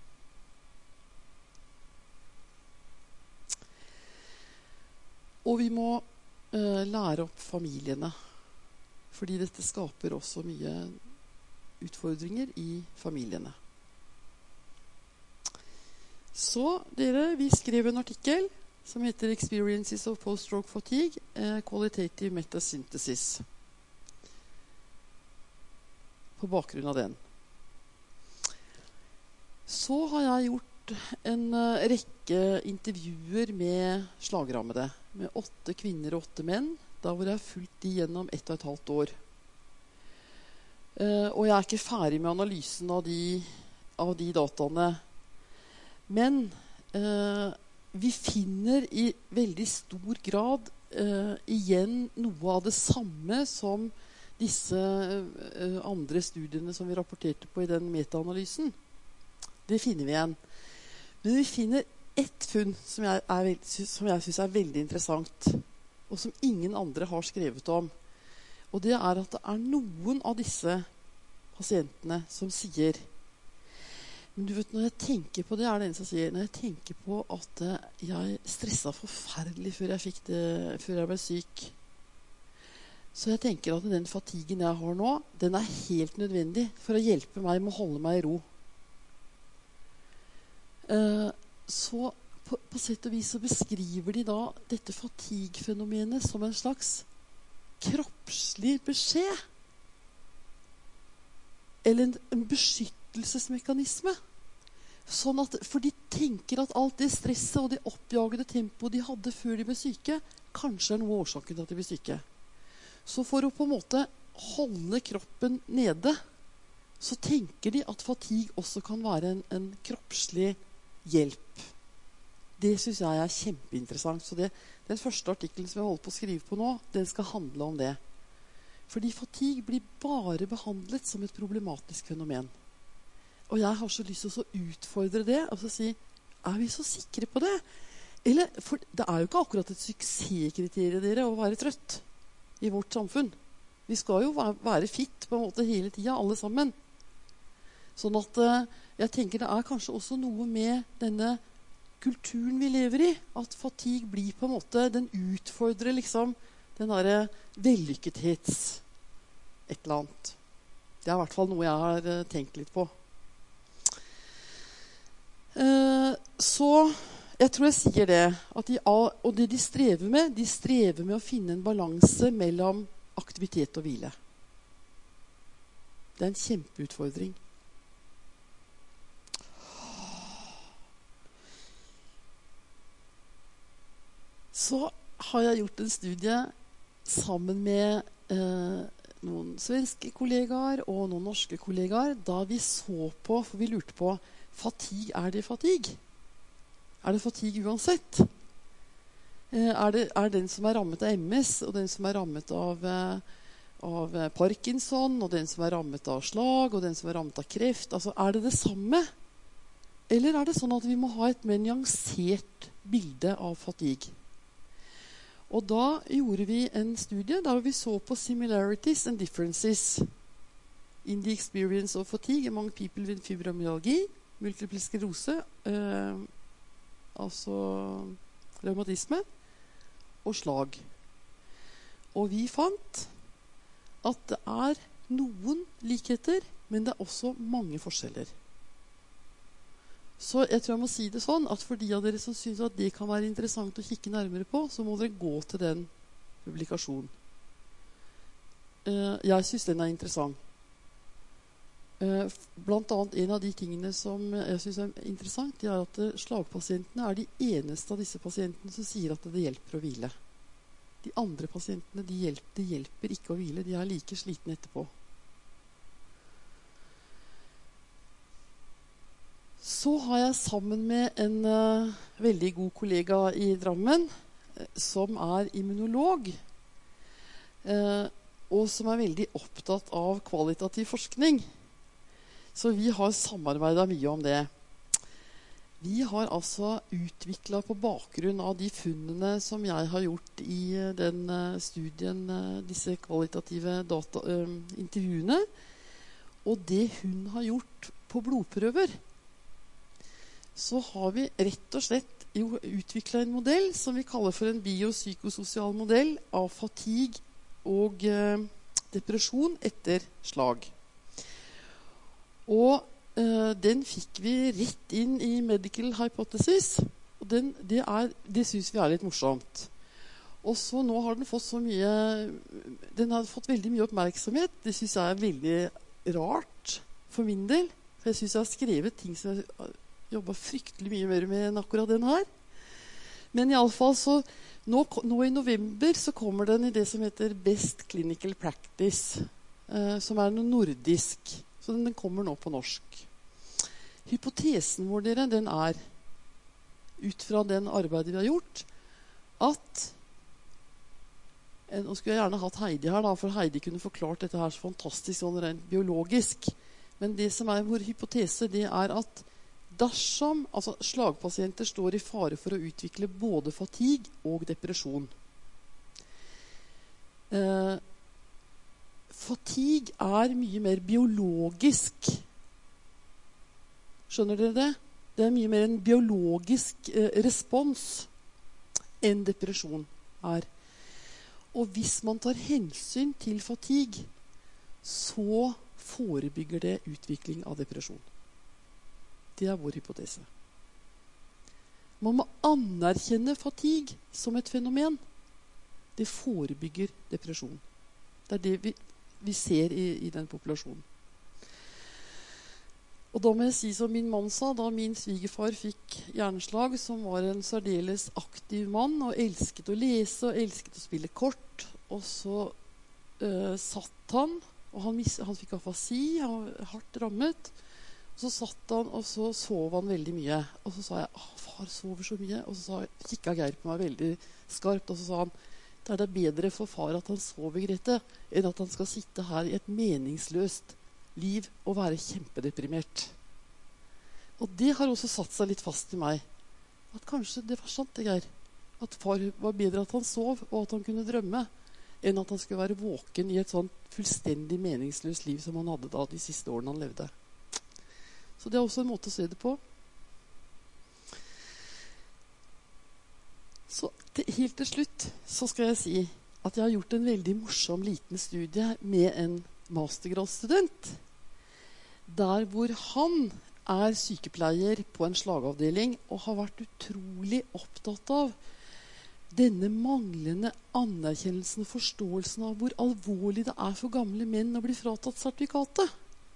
Og vi må uh, lære opp familiene, fordi dette skaper også mye utfordringer i familiene. Så dere, vi skrev en artikkel som heter Experiences of Post-Stroke Fatigue, eh, Qualitative Metasynthesis. På bakgrunn av den. Så har jeg gjort en uh, rekke intervjuer med slagrammede, med åtte kvinner og åtte menn, da hvor jeg har fulgt de gjennom ett og et halvt år. Uh, og jeg er ikke ferdig med analysen av de, av de dataene. Men uh, vi finner i veldig stor grad uh, igjen noe av det samme som disse uh, andre studiene som vi rapporterte på i den metaanalysen. Det finner vi igjen. Men vi finner ett funn som jeg, er, som jeg synes er veldig interessant, og som ingen andre har skrevet om. Og det er at det er noen av disse pasientene som sier, men du vet, når jeg tenker på det, er det en som sier, når jeg tenker på at jeg stresset forferdelig før jeg, fikk det, før jeg ble syk, så jeg tenker at den fatiguen jeg har nå, den er helt nødvendig for å hjelpe meg med å holde meg i ro. Uh, så på, på sett og vis så beskriver de da dette fatigue-fenomenet som en slags kroppslig beskjed. Eller en, en beskyttelsesmekanisme. Sånn at, for de tenker at alt det stresset og det oppjagede tempoet de hadde før de ble syke, kanskje er noe av årsaken til at de ble syke. Så for å på en måte holde kroppen nede, så tenker de at fatigue også kan være en, en kroppslig hjelp. Det synes jeg er kjempeinteressant. Så det, den første artikkelen som jeg holder på å skrive på nå, den skal handle om det. Fordi fatigue blir bare behandlet som et problematisk fenomen. Og jeg har så lyst til å utfordre det, og så si, er vi så sikre på det? Eller, for det er jo ikke akkurat et suksesskriterium dere å være trøtt i vårt samfunn. Vi skal jo være fit på en måte hele tiden, alle sammen. Sånn at jeg tenker det er kanskje også noe med denne kulturen vi lever i, at fatigue blir på en måte, den utfordrer liksom den der vellykkethets et eller annet. Det er i hvert fall noe jeg har tenkt litt på. Uh, så jeg tror jeg sier det, at de, og det de strever med, de strever med å finne en balanse mellom aktivitet og hvile. Det er en kjempeutfordring. Så har jeg gjort en studie sammen med eh, noen svenske kollegaer og noen norske kollegaer, da vi så på, for vi lurte på, fatigue, er det fatigue? Er det fatigue uansett? Eh, er det er den som er rammet av M S, og den som er rammet av, eh, av Parkinson, og den som er rammet av slag, og den som er rammet av kreft? Altså, er det det samme? Eller er det sånn at vi må ha et mer nyansert bilde av fatigue? Og da gjorde vi en studie der vi så på similarities and differences in the experience of fatigue among people with fibromyalgi, multiple sklerose, eh, altså reumatisme, og slag. Og vi fant at det er noen likheter, men det er også mange forskjeller. Så jeg tror jeg må si det sånn, at for de av dere som synes at det kan være interessant å kikke nærmere på, så må dere gå til den publikasjonen. Uh, jeg synes den er interessant. Uh, blant annet en av de tingene som jeg synes er interessant, det er at slagpasientene er de eneste av disse pasientene som sier at det hjelper å hvile. De andre pasientene, de hjelper, de hjelper ikke å hvile, de er like slitne etterpå. Så har jeg sammen med en uh, veldig god kollega i Drammen, uh, som er immunolog, uh, og som er veldig opptatt av kvalitativ forskning. Så vi har samarbeidet mye om det. Vi har altså utviklet på bakgrunn av de funnene som jeg har gjort i uh, den uh, studien, uh, disse kvalitative data, uh, intervjuene, og det hun har gjort på blodprøver. Så har vi rett og slett jo utviklet en modell som vi kaller for en biopsykososial modell av fatigue og eh, depresjon etter slag. Og eh, den fikk vi rett inn i medical hypothesis, og den, det, er, det synes vi er litt morsomt. Og så nå har den fått så mye, den har fått veldig mye oppmerksomhet. Det synes jeg er veldig rart for min del, for jeg synes jeg har skrevet ting som jeg jobbet fryktelig mye mer med enn akkurat den her. Men i alle fall så nå, nå i november så kommer den i det som heter Best Clinical Practice, eh, som er noe nordisk. Så den, den kommer nå på norsk. Hypotesen vår, dere, den er, ut fra den arbeidet vi har gjort, at eh, nå skulle jeg gjerne hatt Heidi her, da, for Heidi kunne forklart dette her så fantastisk sånn rent biologisk. Men det som er vår hypotese, det er at dersom altså slagpasienter står i fare for å utvikle både fatigue og depresjon. Eh, fatigue er mye mer biologisk. Skjønner dere det? Det er mye mer en biologisk eh, respons enn depresjon er. Og hvis man tar hensyn til fatigue, så forebygger det utvikling av depresjon. Det er vår hypotese. Man må anerkjenne fatigue som et fenomen. Det forebygger depresjon. Det er det vi, vi ser i, i den populasjonen. Og da må jeg si som min mann sa, da min svigerfar fikk hjerneslag, som var en særdeles aktiv mann, og elsket å lese, og elsket å spille kort, og så øh, satt han, og han, mis, han fikk afasi, han var hardt rammet. Og så satt han, og så sov han veldig mye. Og så sa jeg, «Åh, far sover så mye». Og så sa, kikket Geir på meg veldig skarpt, og så sa han, det er det bedre for far at han sover, Grete, enn at han skal sitte her i et meningsløst liv og være kjempedeprimert. Og det har også satt seg litt fast i meg. at kanskje det var sant, det Geir. At far var bedre at han sov, og at han kunne drømme, enn at han skulle være våken i et sånt fullstendig meningsløst liv som han hadde da de siste årene han levde. Så det er også en måte å se det på. Så til, helt til slutt så skal jeg si at jeg har gjort en veldig morsom liten studie med en mastergradsstudent, der hvor han er sykepleier på en slagavdeling og har vært utrolig opptatt av denne manglende anerkjennelsen og forståelsen av hvor alvorlig det er for gamle menn å bli fratatt sertifikatet.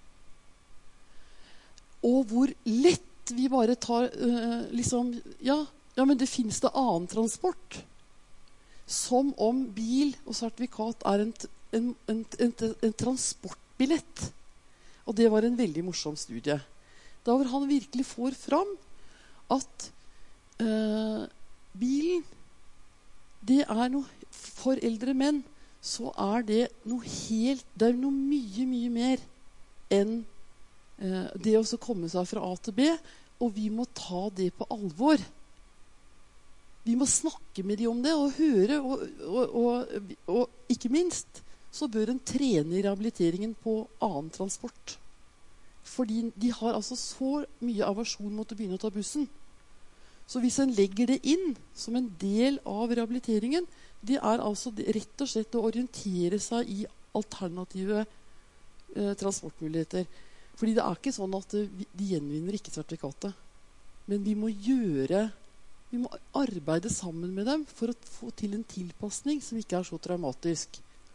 Og hvor lett vi bare tar øh, liksom, ja, ja, men det finnes det annen transport. Som om bil og sertifikat er en, en, en, en, en transportbillett. Og det var en veldig morsom studie. Da hvor han virkelig får fram at øh, bilen, det er noe, for eldre menn, så er det noe helt, det er noe mye, mye mer enn øh, det å komme seg fra A til B, og vi må ta det på alvor. Vi må snakke med dem om det og høre, og, og, og, og ikke minst så bør en trene i rehabiliteringen på annen transport. Fordi de har altså så mye aversjon mot å begynne å ta bussen. Så hvis en legger det inn som en del av rehabiliteringen, det er altså det, rett og slett å orientere seg i alternative eh, transportmuligheter. Fordi det er ikke sånn at det, de gjenvinner ikke sertifikatet. Men vi må gjøre Vi må arbeide sammen med dem for å få til en tilpasning som ikke er så traumatisk.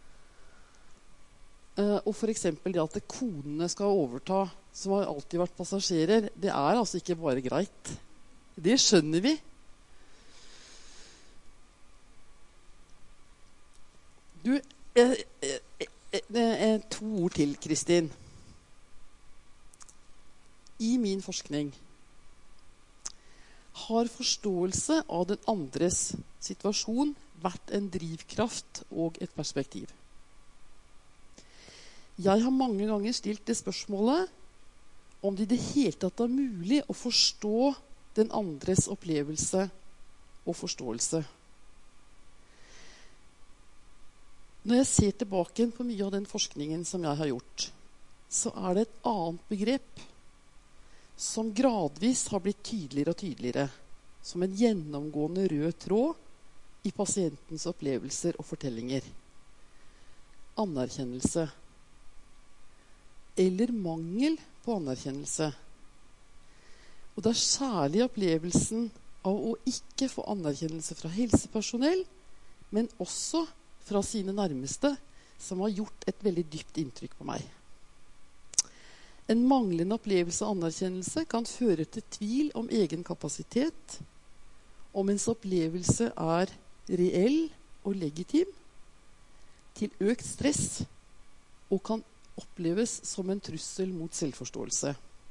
Uh, og for eksempel det at konene skal overta, som har alltid vært passasjerer, det er altså ikke bare greit. Det skjønner vi. Du, eh, eh, eh, eh, to ord til, Kristin. I min forskning har forståelse av den andres situasjon vært en drivkraft og et perspektiv. Jeg har mange ganger stilt det spørsmålet om det i det hele tatt er mulig å forstå den andres opplevelse og forståelse. Når jeg ser tilbake på mye av den forskningen som jeg har gjort, så er det et annet begrep som gradvis har blitt tydeligere og tydeligere, som en gjennomgående rød tråd i pasientens opplevelser og fortellinger. Anerkjennelse. Eller mangel på anerkjennelse. Og det er særlig opplevelsen av å ikke få anerkjennelse fra helsepersonell, men også fra sine nærmeste, som har gjort et veldig dypt inntrykk på meg. En manglende opplevelse av anerkjennelse kan føre til tvil om egen kapasitet, om ens opplevelse er reell og legitim, til økt stress, og kan oppleves som en trussel mot selvforståelse.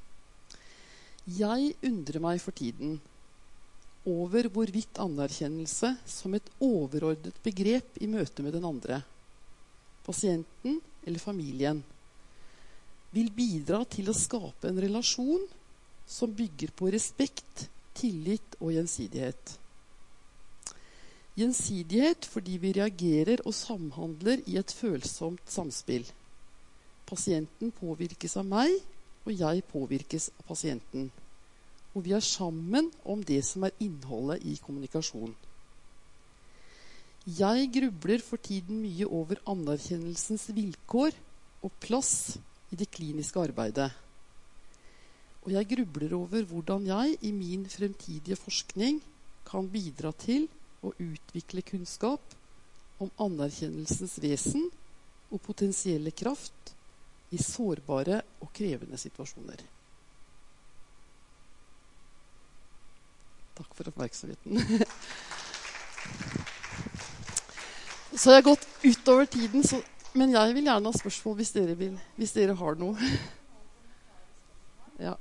Jeg undrer meg for tiden over hvorvidt anerkjennelse som et overordnet begrep i møte med den andre, pasienten eller familien, vil bidra til å skape en relasjon som bygger på respekt, tillit og gjensidighet. Gjensidighet fordi vi reagerer og samhandler i et følsomt samspill. Pasienten påvirkes av meg, og jeg påvirkes av pasienten. Og vi er sammen om det som er innholdet i kommunikasjon. Jeg grubler for tiden mye over anerkjennelsens vilkår og plass i det kliniske arbeidet. Og jeg grubler over hvordan jeg i min fremtidige forskning kan bidra til å utvikle kunnskap om anerkjennelsens vesen og potensielle kraft i sårbare og krevende situasjoner. Takk for oppmerksomheten. Så jeg har gått utover tiden, så men jeg vil gjerne ha spørsmål hvis dere, vil, hvis dere har noe. Ja.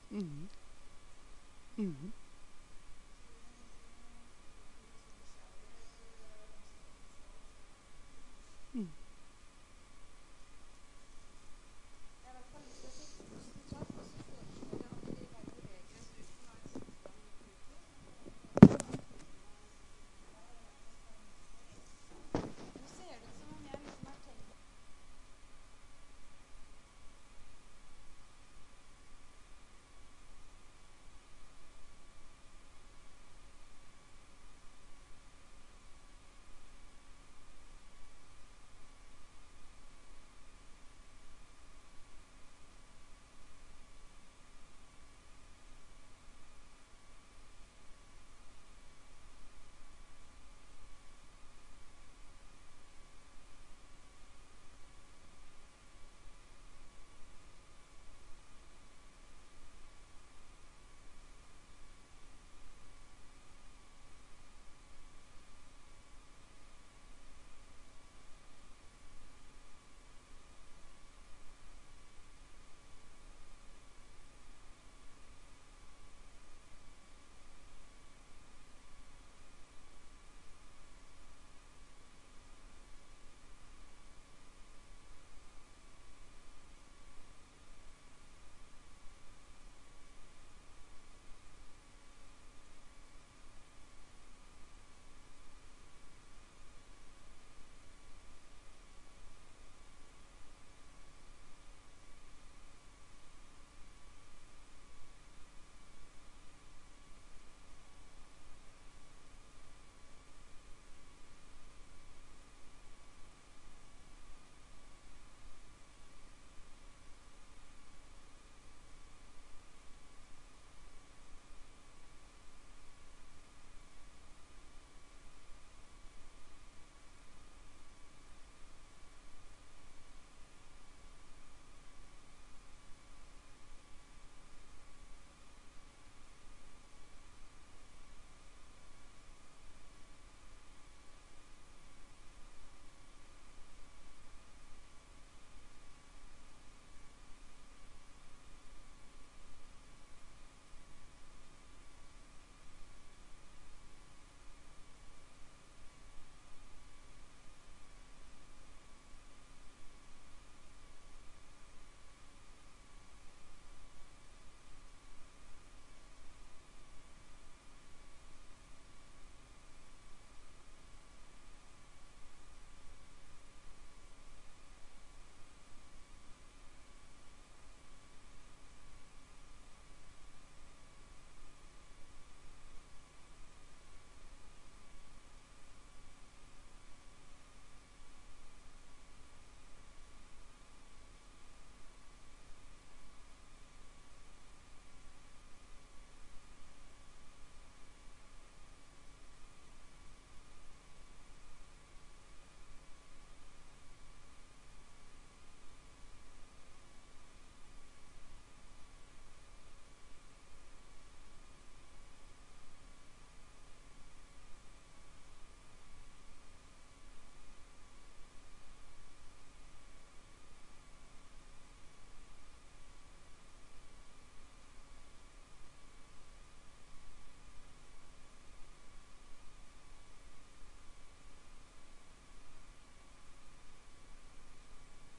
Mm. Mm.